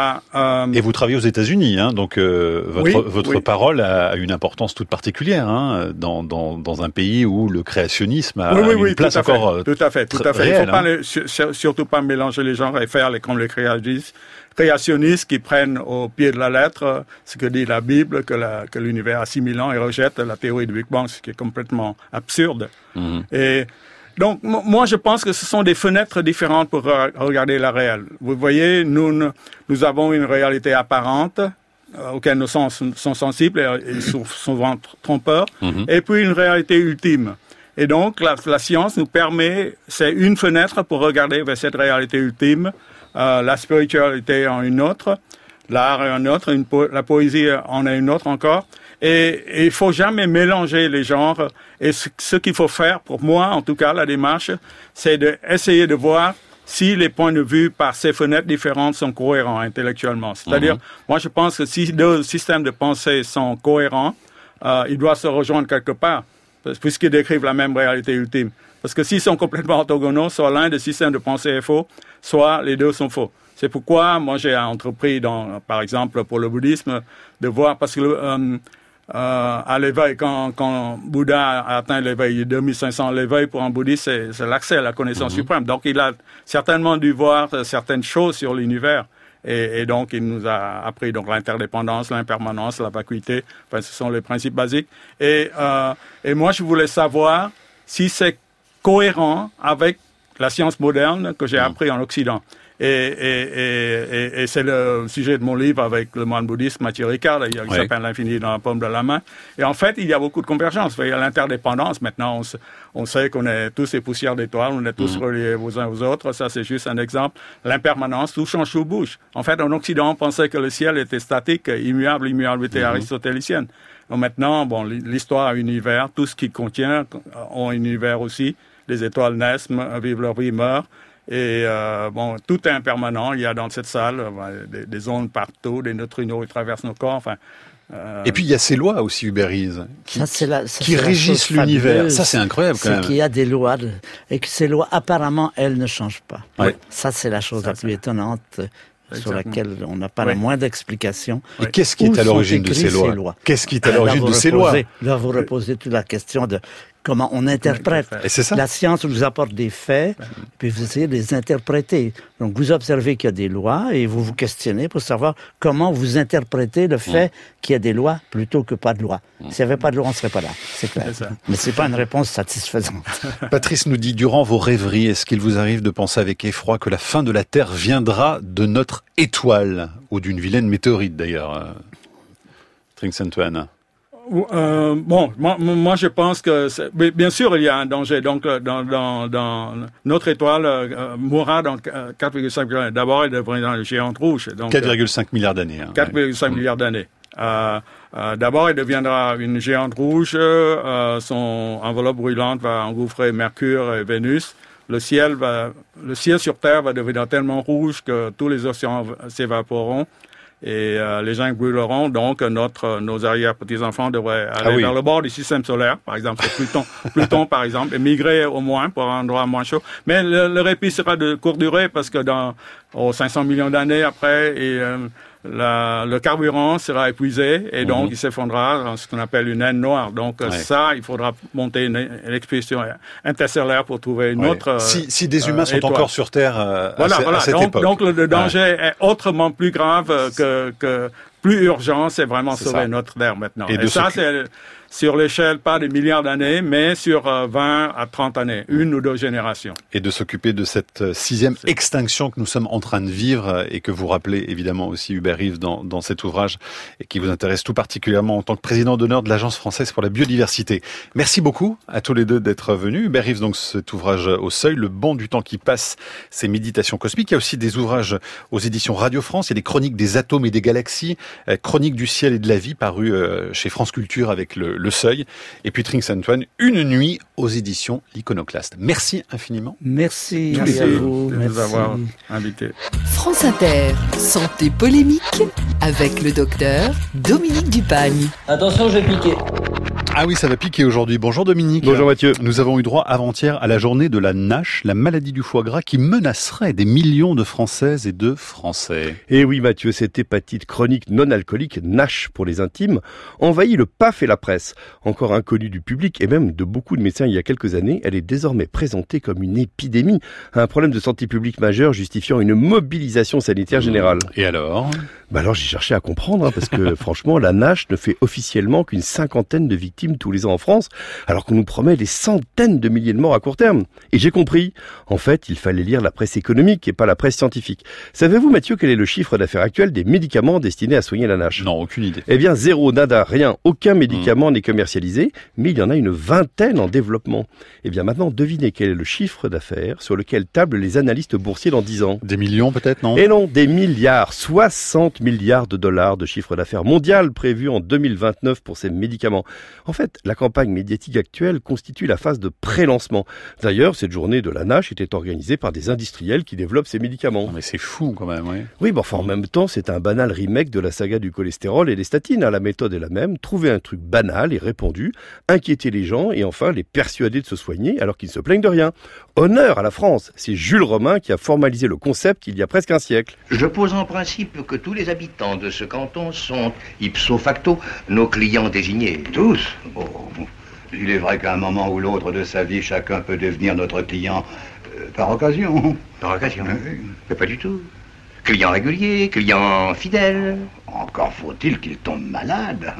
Speaker 3: Et vous travaillez aux États-Unis, donc votre parole a une importance toute particulière dans un pays où le créationnisme a une place encore
Speaker 6: tout à fait.
Speaker 3: Réelle,
Speaker 6: il faut surtout pas mélanger les genres et faire comme les créationnistes qui prennent au pied de la lettre ce que dit la Bible, que l'univers a 6000 ans et rejettent la théorie du Big Bang, ce qui est complètement absurde. Et donc, moi, je pense que ce sont des fenêtres différentes pour regarder la réelle. Vous voyez, nous avons une réalité apparente auquel nos sens sont sensibles et sont souvent trompeurs, et puis une réalité ultime. Et donc, la science nous permet, c'est une fenêtre pour regarder vers cette réalité ultime, la spiritualité en une autre, l'art en une autre, la poésie en une autre encore. Et il faut jamais mélanger les genres. Et ce qu'il faut faire, pour moi, en tout cas, la démarche, c'est d'essayer de voir si les points de vue par ces fenêtres différentes sont cohérents intellectuellement. C'est-à-dire, moi, je pense que si deux systèmes de pensée sont cohérents, ils doivent se rejoindre quelque part, puisqu'ils décrivent la même réalité ultime. Parce que s'ils sont complètement orthogonaux, soit l'un des systèmes de pensée est faux, soit les deux sont faux. C'est pourquoi moi j'ai entrepris, par exemple pour le bouddhisme, de voir, parce que à l'éveil, quand Bouddha a atteint l'éveil, 2500 l'éveil pour un bouddhiste, c'est l'accès à la connaissance suprême. Donc il a certainement dû voir certaines choses sur l'univers. Et donc il nous a appris l'interdépendance, l'impermanence, la vacuité. Enfin, ce sont les principes basiques. Et moi je voulais savoir si c'est cohérent avec la science moderne que j'ai appris en Occident. Et c'est le sujet de mon livre avec le moine bouddhiste Mathieu Ricard, qui s'appelle L'infini dans la paume de la main. Et en fait, il y a beaucoup de convergences. Il y a l'interdépendance. Maintenant, on sait qu'on est tous des poussières d'étoiles, on est tous reliés aux uns aux autres. Ça, c'est juste un exemple. L'impermanence, tout change, tout bouge. En fait, en Occident, on pensait que le ciel était statique, immuable, l'immuabilité aristotélicienne. Donc maintenant, l'histoire a un univers, tout ce qui contient a un univers aussi. Les étoiles naissent, vivent leur vie, meurent. Et tout est impermanent. Il y a dans cette salle des ondes partout, des neutrinos qui traversent nos corps. Enfin,
Speaker 3: Et puis il y a ces lois aussi, Hubert Reeves, qui régissent l'univers. Ça, c'est incroyable quand même.
Speaker 5: C'est qu'il y a des lois et que ces lois, apparemment, elles ne changent pas. Ça, c'est la chose la plus étonnante. Sur laquelle on n'a pas la moindre explication.
Speaker 3: Et qu'est-ce qui est à l'origine de ces lois? Qu'est-ce qui est à l'origine de ces lois?
Speaker 5: Là, vous reposez toute la question de comment on interprète.
Speaker 3: Et c'est ça.
Speaker 5: La science vous apporte des faits, puis vous essayez de les interpréter. Donc, vous observez qu'il y a des lois et vous vous questionnez pour savoir comment vous interprétez le fait qu'il y a des lois plutôt que pas de loi. S'il n'y avait pas de loi, on ne serait pas là, c'est clair. Mais ce n'est pas une réponse satisfaisante.
Speaker 3: Patrice nous dit, durant vos rêveries, est-ce qu'il vous arrive de penser avec effroi que la fin de la Terre viendra de notre étoile, ou d'une vilaine météorite d'ailleurs, Trinh Xuan?
Speaker 6: Moi je pense que bien sûr il y a un danger. Donc dans notre étoile mourra dans 4,5 milliards d'années. D'abord elle devrait dans le géant rouge.
Speaker 3: 4,5 milliards d'années.
Speaker 6: 4,5 milliards d'années. D'abord elle deviendra une géante rouge. Son enveloppe brûlante va engouffrer Mercure et Vénus. Le ciel sur Terre va devenir tellement rouge que tous les océans s'évaporeront. Et les gens brûleront, donc nos arrière-petits-enfants devraient aller vers le bord du système solaire, par exemple, Pluton par exemple, et migrer au moins pour un endroit moins chaud. Mais le répit sera de courte durée parce que aux 500 millions d'années après, le carburant sera épuisé et donc il s'effondrera dans ce qu'on appelle une naine noire. Donc il faudra monter une expédition interstellaire pour trouver une autre
Speaker 3: si des humains sont
Speaker 6: étoile.
Speaker 3: Encore sur Terre à cette époque.
Speaker 6: Donc le danger est autrement plus grave que plus urgent, c'est vraiment sauver notre Terre maintenant. Et ça, c'est sur l'échelle pas des milliards d'années, mais sur 20 à 30 années, 1 ou 2 générations.
Speaker 3: Et de s'occuper de cette 6e extinction que nous sommes en train de vivre et que vous rappelez évidemment aussi Hubert Reeves dans cet ouvrage et qui vous intéresse tout particulièrement en tant que président d'honneur de l'Agence française pour la biodiversité. Merci beaucoup à tous les deux d'être venus. Hubert Reeves, donc cet ouvrage au Seuil, Le banc du temps qui passe, ces méditations cosmiques. Il y a aussi des ouvrages aux éditions Radio France. Il y a des chroniques des atomes et des galaxies, chroniques du ciel et de la vie parues chez France Culture avec le Seuil. Et puis Trinx-Antoine, Une nuit aux éditions L'Iconoclaste. Merci infiniment.
Speaker 5: Merci à vous.
Speaker 6: De nous avoir invités.
Speaker 2: France Inter, santé polémique avec le docteur Dominique Dupagne.
Speaker 11: Attention, je vais piquer.
Speaker 3: Ah oui, ça va piquer aujourd'hui. Bonjour Dominique.
Speaker 12: Bonjour Mathieu.
Speaker 3: Nous avons eu droit avant-hier à la journée de la NASH, la maladie du foie gras qui menacerait des millions de Françaises et de Français.
Speaker 12: Et oui Mathieu, cette hépatite chronique non alcoolique, NASH pour les intimes, envahit le PAF et la presse. Encore inconnue du public et même de beaucoup de médecins il y a quelques années, elle est désormais présentée comme une épidémie, un problème de santé publique majeur justifiant une mobilisation sanitaire générale.
Speaker 3: Et alors ?
Speaker 12: Alors j'ai cherché à comprendre, parce que franchement, la NASH ne fait officiellement qu'une 50aine de victimes tous les ans en France, alors qu'on nous promet des centaines de milliers de morts à court terme. Et j'ai compris. En fait, il fallait lire la presse économique et pas la presse scientifique. Savez-vous, Mathieu, quel est le chiffre d'affaires actuel des médicaments destinés à soigner la NASH ?
Speaker 3: Non, aucune idée.
Speaker 12: Eh bien, zéro, nada, rien. Aucun médicament n'est commercialisé, mais il y en a une 20aine en développement. Eh bien, maintenant, devinez quel est le chiffre d'affaires sur lequel tablent les analystes boursiers dans 10 ans.
Speaker 3: Des millions peut-être, non ?
Speaker 12: Et non, des milliards. 60 milliards de dollars de chiffre d'affaires mondial prévu en 2029 pour ces médicaments. En fait, la campagne médiatique actuelle constitue la phase de pré-lancement. D'ailleurs, cette journée de la NASH était organisée par des industriels qui développent ces médicaments.
Speaker 3: Mais c'est fou quand même, oui.
Speaker 12: Oui, en même temps, c'est un banal remake de la saga du cholestérol et des statines. La méthode est la même, trouver un truc banal et répandu, inquiéter les gens et enfin les persuader de se soigner alors qu'ils ne se plaignent de rien. Honneur à la France, c'est Jules Romain qui a formalisé le concept il y a presque un siècle.
Speaker 13: Je pose en principe que tous les habitants de ce canton sont, ipso facto, nos clients désignés.
Speaker 14: Tous ? Oh, il est vrai qu'à un moment ou l'autre de sa vie, chacun peut devenir notre client par occasion.
Speaker 13: Par occasion ? Mais pas du tout. Client régulier, client fidèle.
Speaker 14: Encore faut-il qu'il tombe malade.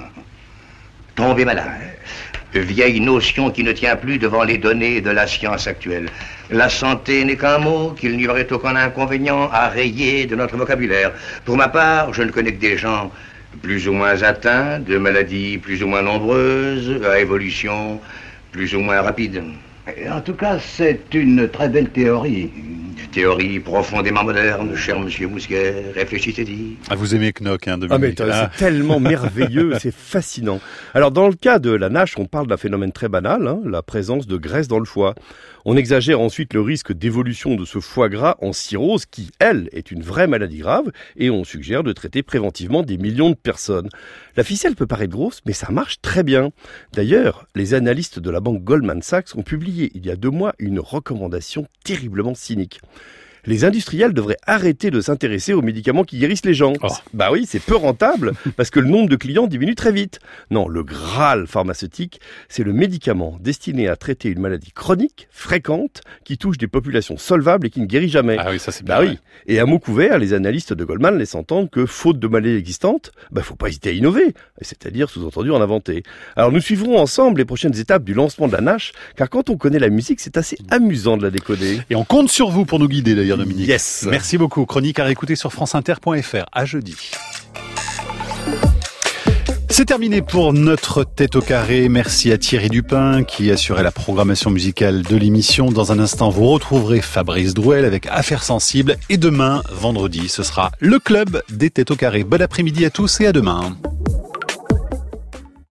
Speaker 13: Tomber malade. Vieille notion qui ne tient plus devant les données de la science actuelle. La santé n'est qu'un mot qu'il n'y aurait aucun inconvénient à rayer de notre vocabulaire. Pour ma part, je ne connais que des gens plus ou moins atteints de maladies plus ou moins nombreuses, à évolution plus ou moins rapide.
Speaker 14: En tout cas, c'est une très belle théorie.
Speaker 13: Théorie profondément moderne, cher monsieur Mousquet, réfléchissez-y.
Speaker 3: Ah, vous aimez Knock, hein, Dominique.
Speaker 12: Ah, mais c'est tellement merveilleux, c'est fascinant. Alors, dans le cas de la NASH, on parle d'un phénomène très banal, la présence de graisse dans le foie. On exagère ensuite le risque d'évolution de ce foie gras en cirrhose qui, elle, est une vraie maladie grave et on suggère de traiter préventivement des millions de personnes. La ficelle peut paraître grosse, mais ça marche très bien. D'ailleurs, les analystes de la banque Goldman Sachs ont publié il y a 2 mois une recommandation terriblement cynique. Les industriels devraient arrêter de s'intéresser aux médicaments qui guérissent les gens. Bah oui, c'est peu rentable parce que le nombre de clients diminue très vite. Non, le Graal pharmaceutique, c'est le médicament destiné à traiter une maladie chronique, fréquente, qui touche des populations solvables et qui ne guérit jamais.
Speaker 3: Ah oui, ça c'est bien.
Speaker 12: Bah oui. Et à mot couvert, les analystes de Goldman laissent entendre que, faute de maladies existantes, faut pas hésiter à innover, c'est-à-dire sous-entendu en inventer. Alors nous suivrons ensemble les prochaines étapes du lancement de la NASH, car quand on connaît la musique, c'est assez amusant de la décoder.
Speaker 3: Et on compte sur vous pour nous guider d'ailleurs, Dominique.
Speaker 12: Yes.
Speaker 3: Merci beaucoup. Chronique à réécouter sur franceinter.fr. À jeudi. C'est terminé pour notre tête au carré. Merci à Thierry Dupin qui assurait la programmation musicale de l'émission. Dans un instant, vous retrouverez Fabrice Drouel avec Affaires sensibles. Et demain, vendredi, ce sera le club des têtes au carré. Bon après-midi à tous et à demain.